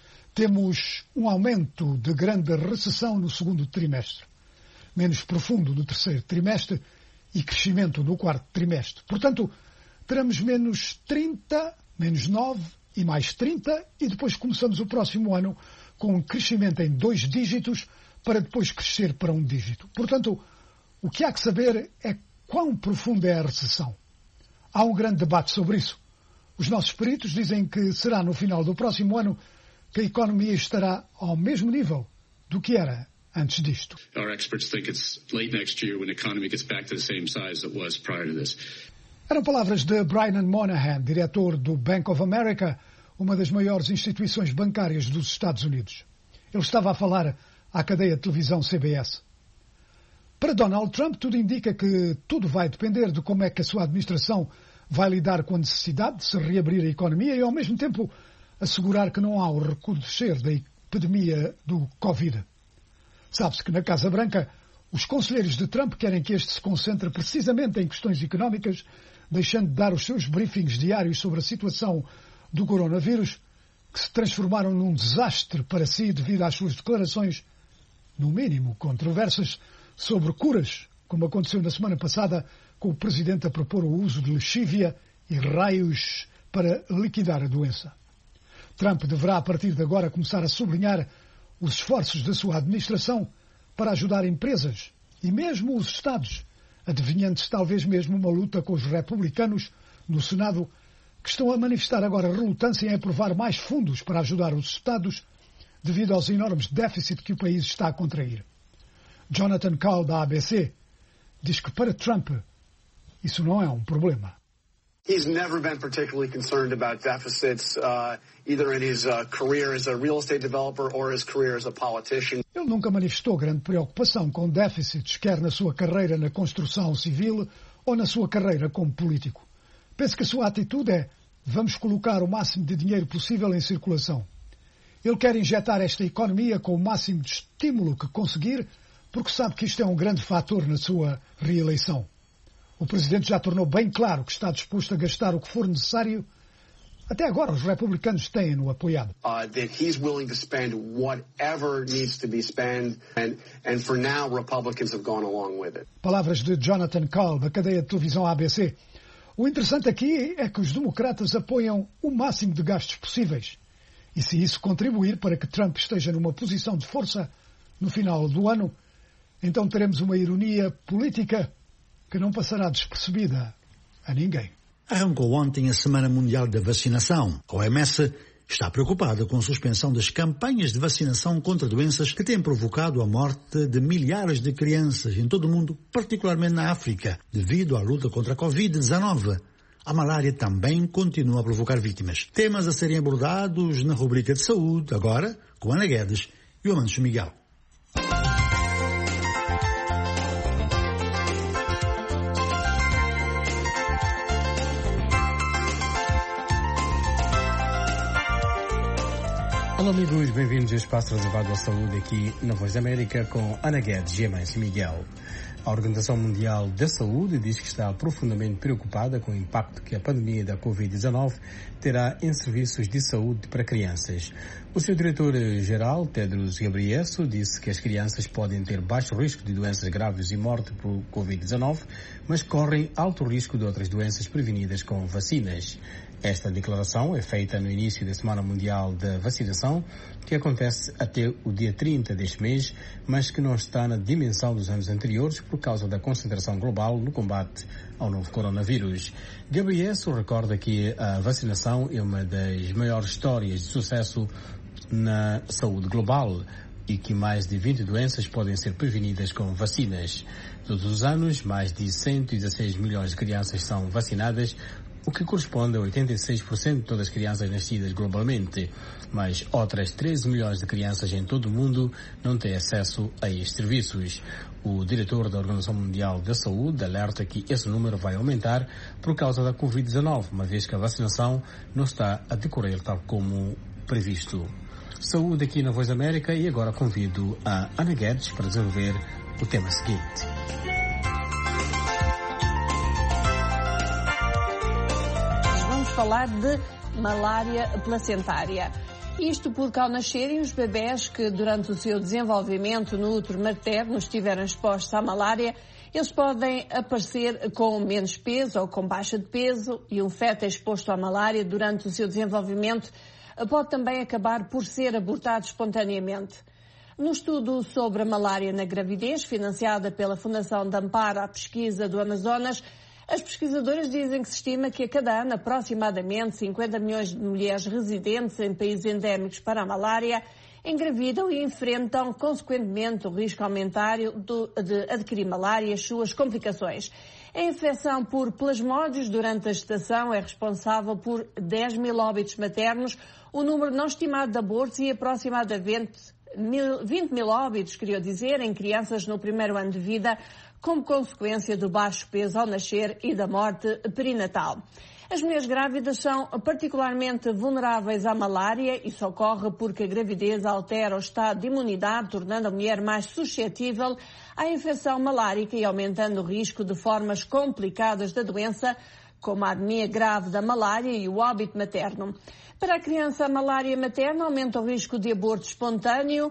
Temos um aumento de grande recessão no segundo trimestre, menos profundo no terceiro trimestre e crescimento no quarto trimestre. Portanto, teremos menos 30, menos 9 e mais 30, e depois começamos o próximo ano com um crescimento em 2 dígitos para depois crescer para 1 dígito. Portanto, o que há que saber é quão profunda é a recessão. Há um grande debate sobre isso. Os nossos peritos dizem que será no final do próximo ano que a economia estará ao mesmo nível do que era antes disto. Our experts think it's late next year when the economy gets back to the same size it was prior to this. Eram palavras de Brian Moynihan, diretor do Bank of America, uma das maiores instituições bancárias dos Estados Unidos. Ele estava a falar à cadeia de televisão CBS. Para Donald Trump, tudo indica que tudo vai depender de como é que a sua administração vai lidar com a necessidade de se reabrir a economia e, ao mesmo tempo, assegurar que não há o recrudescer da epidemia do Covid. Sabe-se que na Casa Branca, os conselheiros de Trump querem que este se concentre precisamente em questões económicas, deixando de dar os seus briefings diários sobre a situação do coronavírus, que se transformaram num desastre para si devido às suas declarações, no mínimo controversas, sobre curas, como aconteceu na semana passada, com o presidente a propor o uso de lexívia e raios para liquidar a doença. Trump deverá, a partir de agora, começar a sublinhar os esforços da sua administração para ajudar empresas e mesmo os Estados, adivinhando-se talvez mesmo uma luta com os republicanos no Senado, que estão a manifestar agora relutância em aprovar mais fundos para ajudar os Estados devido aos enormes déficits que o país está a contrair. Jonathan Call, da ABC, diz que para Trump isso não é um problema. He's never been particularly concerned about deficits, either in his career as a real estate developer or his career as a politician. Ele nunca manifestou grande preocupação com déficits, quer na sua carreira na construção civil ou na sua carreira como político. Penso que a sua atitude é: vamos colocar o máximo de dinheiro possível em circulação. Ele quer injetar esta economia com o máximo de estímulo que conseguir, porque sabe que isto é um grande fator na sua reeleição. O Presidente já tornou bem claro que está disposto a gastar o que for necessário. Até agora os republicanos têm-no apoiado. That he's willing to spend whatever needs to be spent, and for now Republicans have gone along with it. Palavras de Jonathan Call, da cadeia de televisão ABC. O interessante aqui é que os democratas apoiam o máximo de gastos possíveis. E se isso contribuir para que Trump esteja numa posição de força no final do ano, então teremos uma ironia política que não passará despercebida a ninguém. Arrancou ontem a Semana Mundial da Vacinação. A OMS está preocupada com a suspensão das campanhas de vacinação contra doenças que têm provocado a morte de milhares de crianças em todo o mundo, particularmente na África, devido à luta contra a Covid-19. A malária também continua a provocar vítimas. Temas a serem abordados na rubrica de saúde, agora com Ana Guedes e o Amancio Miguel. Olá amigos, bem-vindos ao Espaço Reservado à Saúde aqui na Voz da América com Ana Guedes e Amancio Miguel. A Organização Mundial da Saúde diz que está profundamente preocupada com o impacto que a pandemia da Covid-19 terá em serviços de saúde para crianças. O seu diretor-geral, Tedros Ghebreyesus, disse que as crianças podem ter baixo risco de doenças graves e morte por Covid-19, mas correm alto risco de outras doenças prevenidas com vacinas. Esta declaração é feita no início da Semana Mundial da Vacinação, que acontece até o dia 30 deste mês, mas que não está na dimensão dos anos anteriores por causa da concentração global no combate ao novo coronavírus. Ghebreyesus recorda que a vacinação é uma das maiores histórias de sucesso na saúde global e que mais de 20 doenças podem ser prevenidas com vacinas. Todos os anos, mais de 116 milhões de crianças são vacinadas, o que corresponde a 86% de todas as crianças nascidas globalmente. Mas outras 13 milhões de crianças em todo o mundo não têm acesso a estes serviços. O diretor da Organização Mundial da Saúde alerta que esse número vai aumentar por causa da Covid-19, uma vez que a vacinação não está a decorrer tal como previsto. Saúde aqui na Voz da América, e agora convido a Ana Guedes para desenvolver o tema seguinte. Vamos falar de malária placentária. Isto porque ao nascerem os bebés que durante o seu desenvolvimento no útero materno estiveram expostos à malária, eles podem aparecer com menos peso ou com baixa de peso, e um feto exposto à malária durante o seu desenvolvimento pode também acabar por ser abortado espontaneamente. No estudo sobre a malária na gravidez, financiada pela Fundação de Amparo à Pesquisa do Amazonas, as pesquisadoras dizem que se estima que a cada ano aproximadamente 50 milhões de mulheres residentes em países endémicos para a malária engravidam e enfrentam, consequentemente, o risco aumentário de adquirir malária e as suas complicações. A infecção por plasmódios durante a gestação é responsável por 10 mil óbitos maternos, o número não estimado de abortos e aproximadamente 20 mil óbitos, queria dizer, em crianças no primeiro ano de vida, como consequência do baixo peso ao nascer e da morte perinatal. As mulheres grávidas são particularmente vulneráveis à malária. Isso ocorre porque a gravidez altera o estado de imunidade, tornando a mulher mais suscetível à infecção malárica e aumentando o risco de formas complicadas da doença, como a anemia grave da malária e o óbito materno. Para a criança, a malária materna aumenta o risco de aborto espontâneo,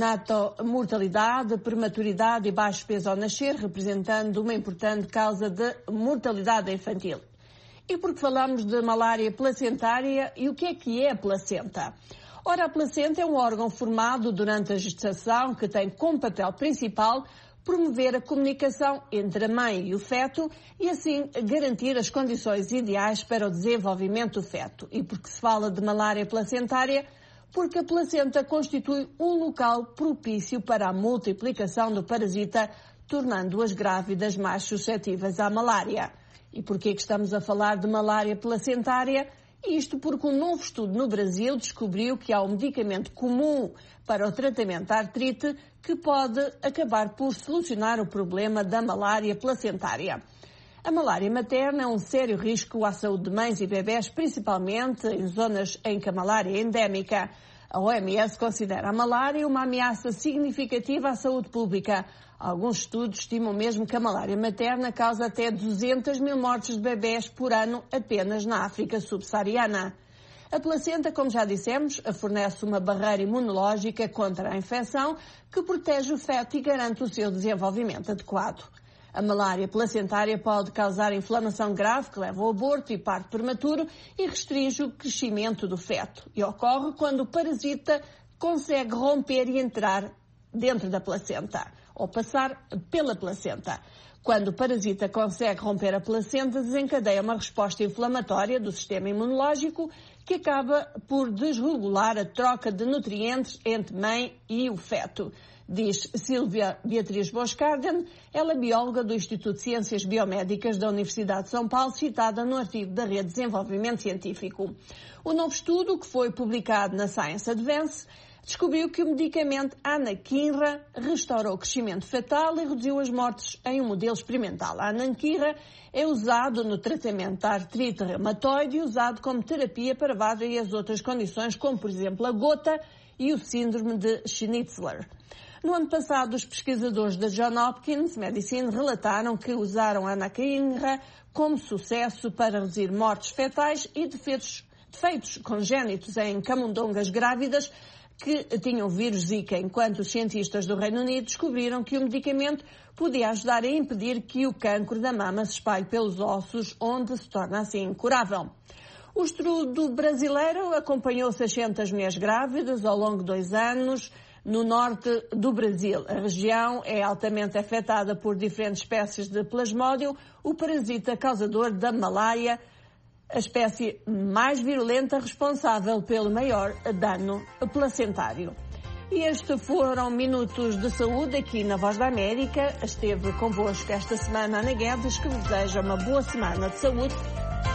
natomortalidade, prematuridade e baixo peso ao nascer, representando uma importante causa de mortalidade infantil. E porque falamos de malária placentária, e o que é a placenta? Ora, a placenta é um órgão formado durante a gestação que tem como papel principal promover a comunicação entre a mãe e o feto e assim garantir as condições ideais para o desenvolvimento do feto. E porque se fala de malária placentária? Porque a placenta constitui um local propício para a multiplicação do parasita, tornando-as grávidas mais suscetíveis à malária. E por que é que estamos a falar de malária placentária? Isto porque um novo estudo no Brasil descobriu que há um medicamento comum para o tratamento da artrite que pode acabar por solucionar o problema da malária placentária. A malária materna é um sério risco à saúde de mães e bebés, principalmente em zonas em que a malária é endémica. A OMS considera a malária uma ameaça significativa à saúde pública. Alguns estudos estimam mesmo que a malária materna causa até 200 mil mortes de bebés por ano apenas na África subsaariana. A placenta, como já dissemos, fornece uma barreira imunológica contra a infecção que protege o feto e garante o seu desenvolvimento adequado. A malária placentária pode causar inflamação grave que leva ao aborto e parto prematuro e restringe o crescimento do feto. E ocorre quando o parasita consegue romper e entrar dentro da placenta, ou passar pela placenta. Quando o parasita consegue romper a placenta, desencadeia uma resposta inflamatória do sistema imunológico que acaba por desregular a troca de nutrientes entre mãe e o feto. Diz Silvia Beatriz Boscarden, ela é bióloga do Instituto de Ciências Biomédicas da Universidade de São Paulo, citada no artigo da Rede de Desenvolvimento Científico. O novo estudo, que foi publicado na Science Advance, descobriu que o medicamento anakinra restaurou o crescimento fetal e reduziu as mortes em um modelo experimental. A anakinra é usado no tratamento da artrite reumatoide e usado como terapia para várias outras condições, como, por exemplo, a gota e o síndrome de Schnitzler. No ano passado, os pesquisadores da Johns Hopkins Medicine relataram que usaram a anakinra como sucesso para reduzir mortes fetais e defeitos congénitos em camundongas grávidas que tinham vírus Zika, enquanto os cientistas do Reino Unido descobriram que o medicamento podia ajudar a impedir que o cancro da mama se espalhe pelos ossos, onde se torna assim incurável. O estudo brasileiro acompanhou 600 mulheres grávidas ao longo de 2 anos no norte do Brasil. A região é altamente afetada por diferentes espécies de plasmódio, o parasita causador da malária, a espécie mais virulenta responsável pelo maior dano placentário. E estes foram Minutos de Saúde aqui na Voz da América. Esteve convosco esta semana Ana Guedes, que deseja uma boa semana de saúde.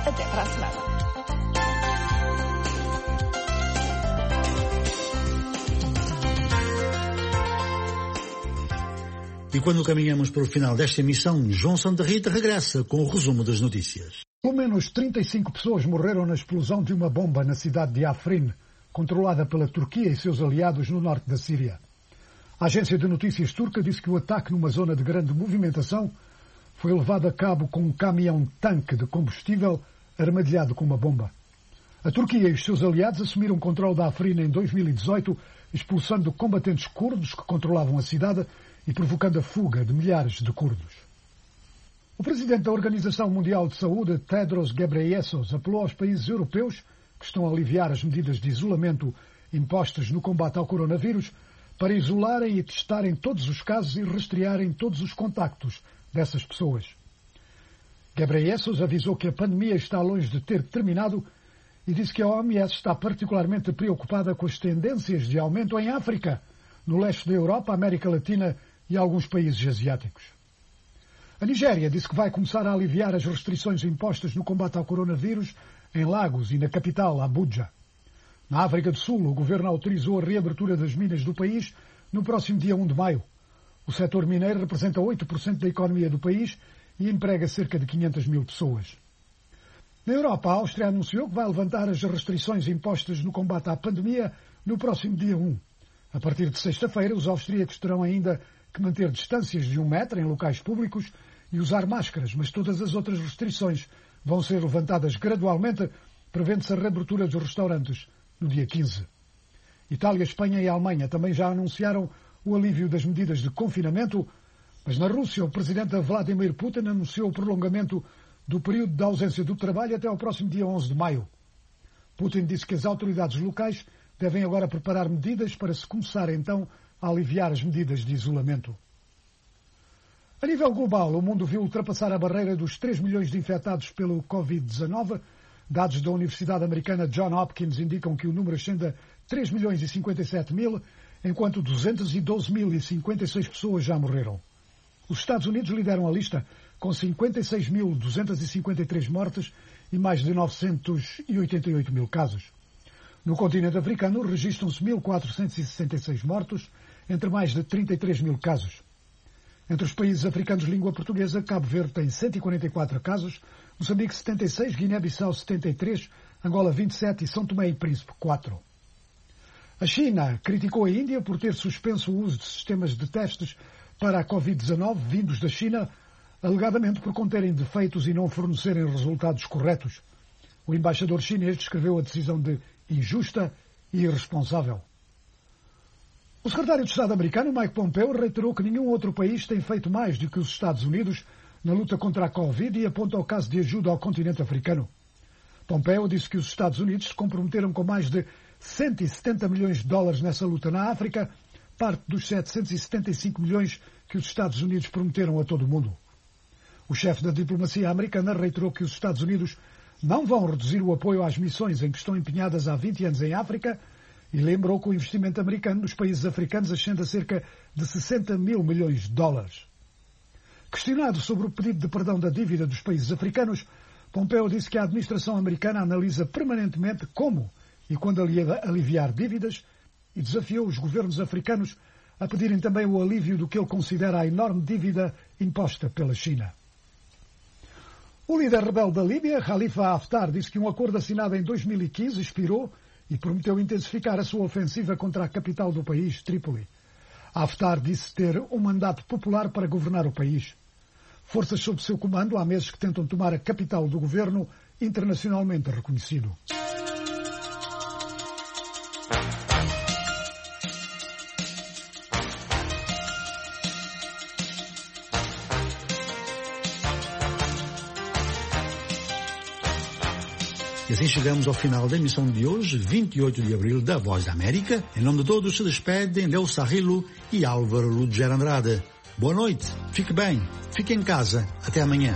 Até para a semana. E quando caminhamos para o final desta emissão, João Santa Rita regressa com o resumo das notícias. Pelo menos 35 pessoas morreram na explosão de uma bomba na cidade de Afrin, controlada pela Turquia e seus aliados no norte da Síria. A agência de notícias turca disse que o ataque numa zona de grande movimentação foi levado a cabo com um caminhão-tanque de combustível armadilhado com uma bomba. A Turquia e os seus aliados assumiram o controle da Afrin em 2018, expulsando combatentes curdos que controlavam a cidade e provocando a fuga de milhares de curdos. O presidente da Organização Mundial de Saúde, Tedros Ghebreyesus, apelou aos países europeus que estão a aliviar as medidas de isolamento impostas no combate ao coronavírus para isolarem e testarem todos os casos e rastrearem todos os contactos dessas pessoas. Ghebreyesus avisou que a pandemia está longe de ter terminado e disse que a OMS está particularmente preocupada com as tendências de aumento em África, no leste da Europa, América Latina e alguns países asiáticos. A Nigéria disse que vai começar a aliviar as restrições impostas no combate ao coronavírus em Lagos e na capital, Abuja. Na África do Sul, o governo autorizou a reabertura das minas do país no próximo dia 1 de maio. O setor mineiro representa 8% da economia do país e emprega cerca de 500 mil pessoas. Na Europa, a Áustria anunciou que vai levantar as restrições impostas no combate à pandemia no próximo dia 1. A partir de sexta-feira, os austríacos terão ainda que manter distâncias de 1 metro em locais públicos e usar máscaras, mas todas as outras restrições vão ser levantadas gradualmente, prevendo-se a reabertura dos restaurantes no dia 15. Itália, Espanha e Alemanha também já anunciaram o alívio das medidas de confinamento, mas na Rússia o presidente Vladimir Putin anunciou o prolongamento do período de ausência do trabalho até ao próximo dia 11 de maio. Putin disse que as autoridades locais devem agora preparar medidas para se começar então a aliviar as medidas de isolamento. A nível global, o mundo viu ultrapassar a barreira dos 3 milhões de infectados pelo Covid-19. Dados da Universidade Americana Johns Hopkins indicam que o número ascende a 3 milhões e 57 mil, enquanto 212.056 pessoas já morreram. Os Estados Unidos lideram a lista com 56.253 mortes e mais de 988 mil casos. No continente africano, registram-se 1.466 mortos, entre mais de 33 mil casos. Entre os países africanos de língua portuguesa, Cabo Verde tem 144 casos, Moçambique 76, Guiné-Bissau 73, Angola 27 e São Tomé e Príncipe 4. A China criticou a Índia por ter suspenso o uso de sistemas de testes para a Covid-19 vindos da China, alegadamente por conterem defeitos e não fornecerem resultados corretos. O embaixador chinês descreveu a decisão de injusta e irresponsável. O secretário de Estado americano, Mike Pompeo, reiterou que nenhum outro país tem feito mais do que os Estados Unidos na luta contra a Covid e aponta o caso de ajuda ao continente africano. Pompeo disse que os Estados Unidos se comprometeram com mais de 170 milhões de dólares nessa luta na África, parte dos 775 milhões que os Estados Unidos prometeram a todo o mundo. O chefe da diplomacia americana reiterou que os Estados Unidos não vão reduzir o apoio às missões em que estão empenhadas há 20 anos em África e lembrou que o investimento americano nos países africanos ascende a cerca de 60 mil milhões de dólares. Questionado sobre o pedido de perdão da dívida dos países africanos, Pompeo disse que a administração americana analisa permanentemente como e quando aliviar dívidas e desafiou os governos africanos a pedirem também o alívio do que ele considera a enorme dívida imposta pela China. O líder rebelde da Líbia, Khalifa Haftar, disse que um acordo assinado em 2015 expirou e prometeu intensificar a sua ofensiva contra a capital do país, Trípoli. Haftar disse ter um mandato popular para governar o país. Forças sob seu comando há meses que tentam tomar a capital do governo internacionalmente reconhecido. E assim chegamos ao final da emissão de hoje, 28 de abril, da Voz da América. Em nome de todos se despedem Leo Sarrilo e Álvaro Luger Andrade. Boa noite, fique bem, fique em casa, até amanhã.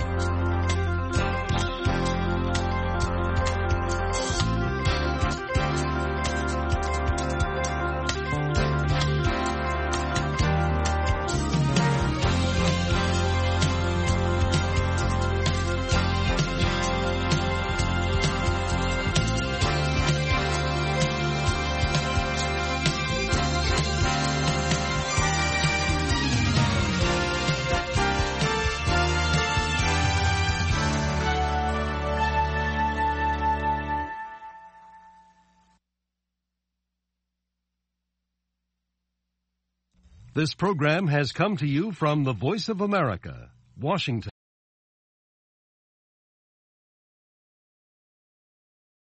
This program has come to you from the Voice of America, Washington.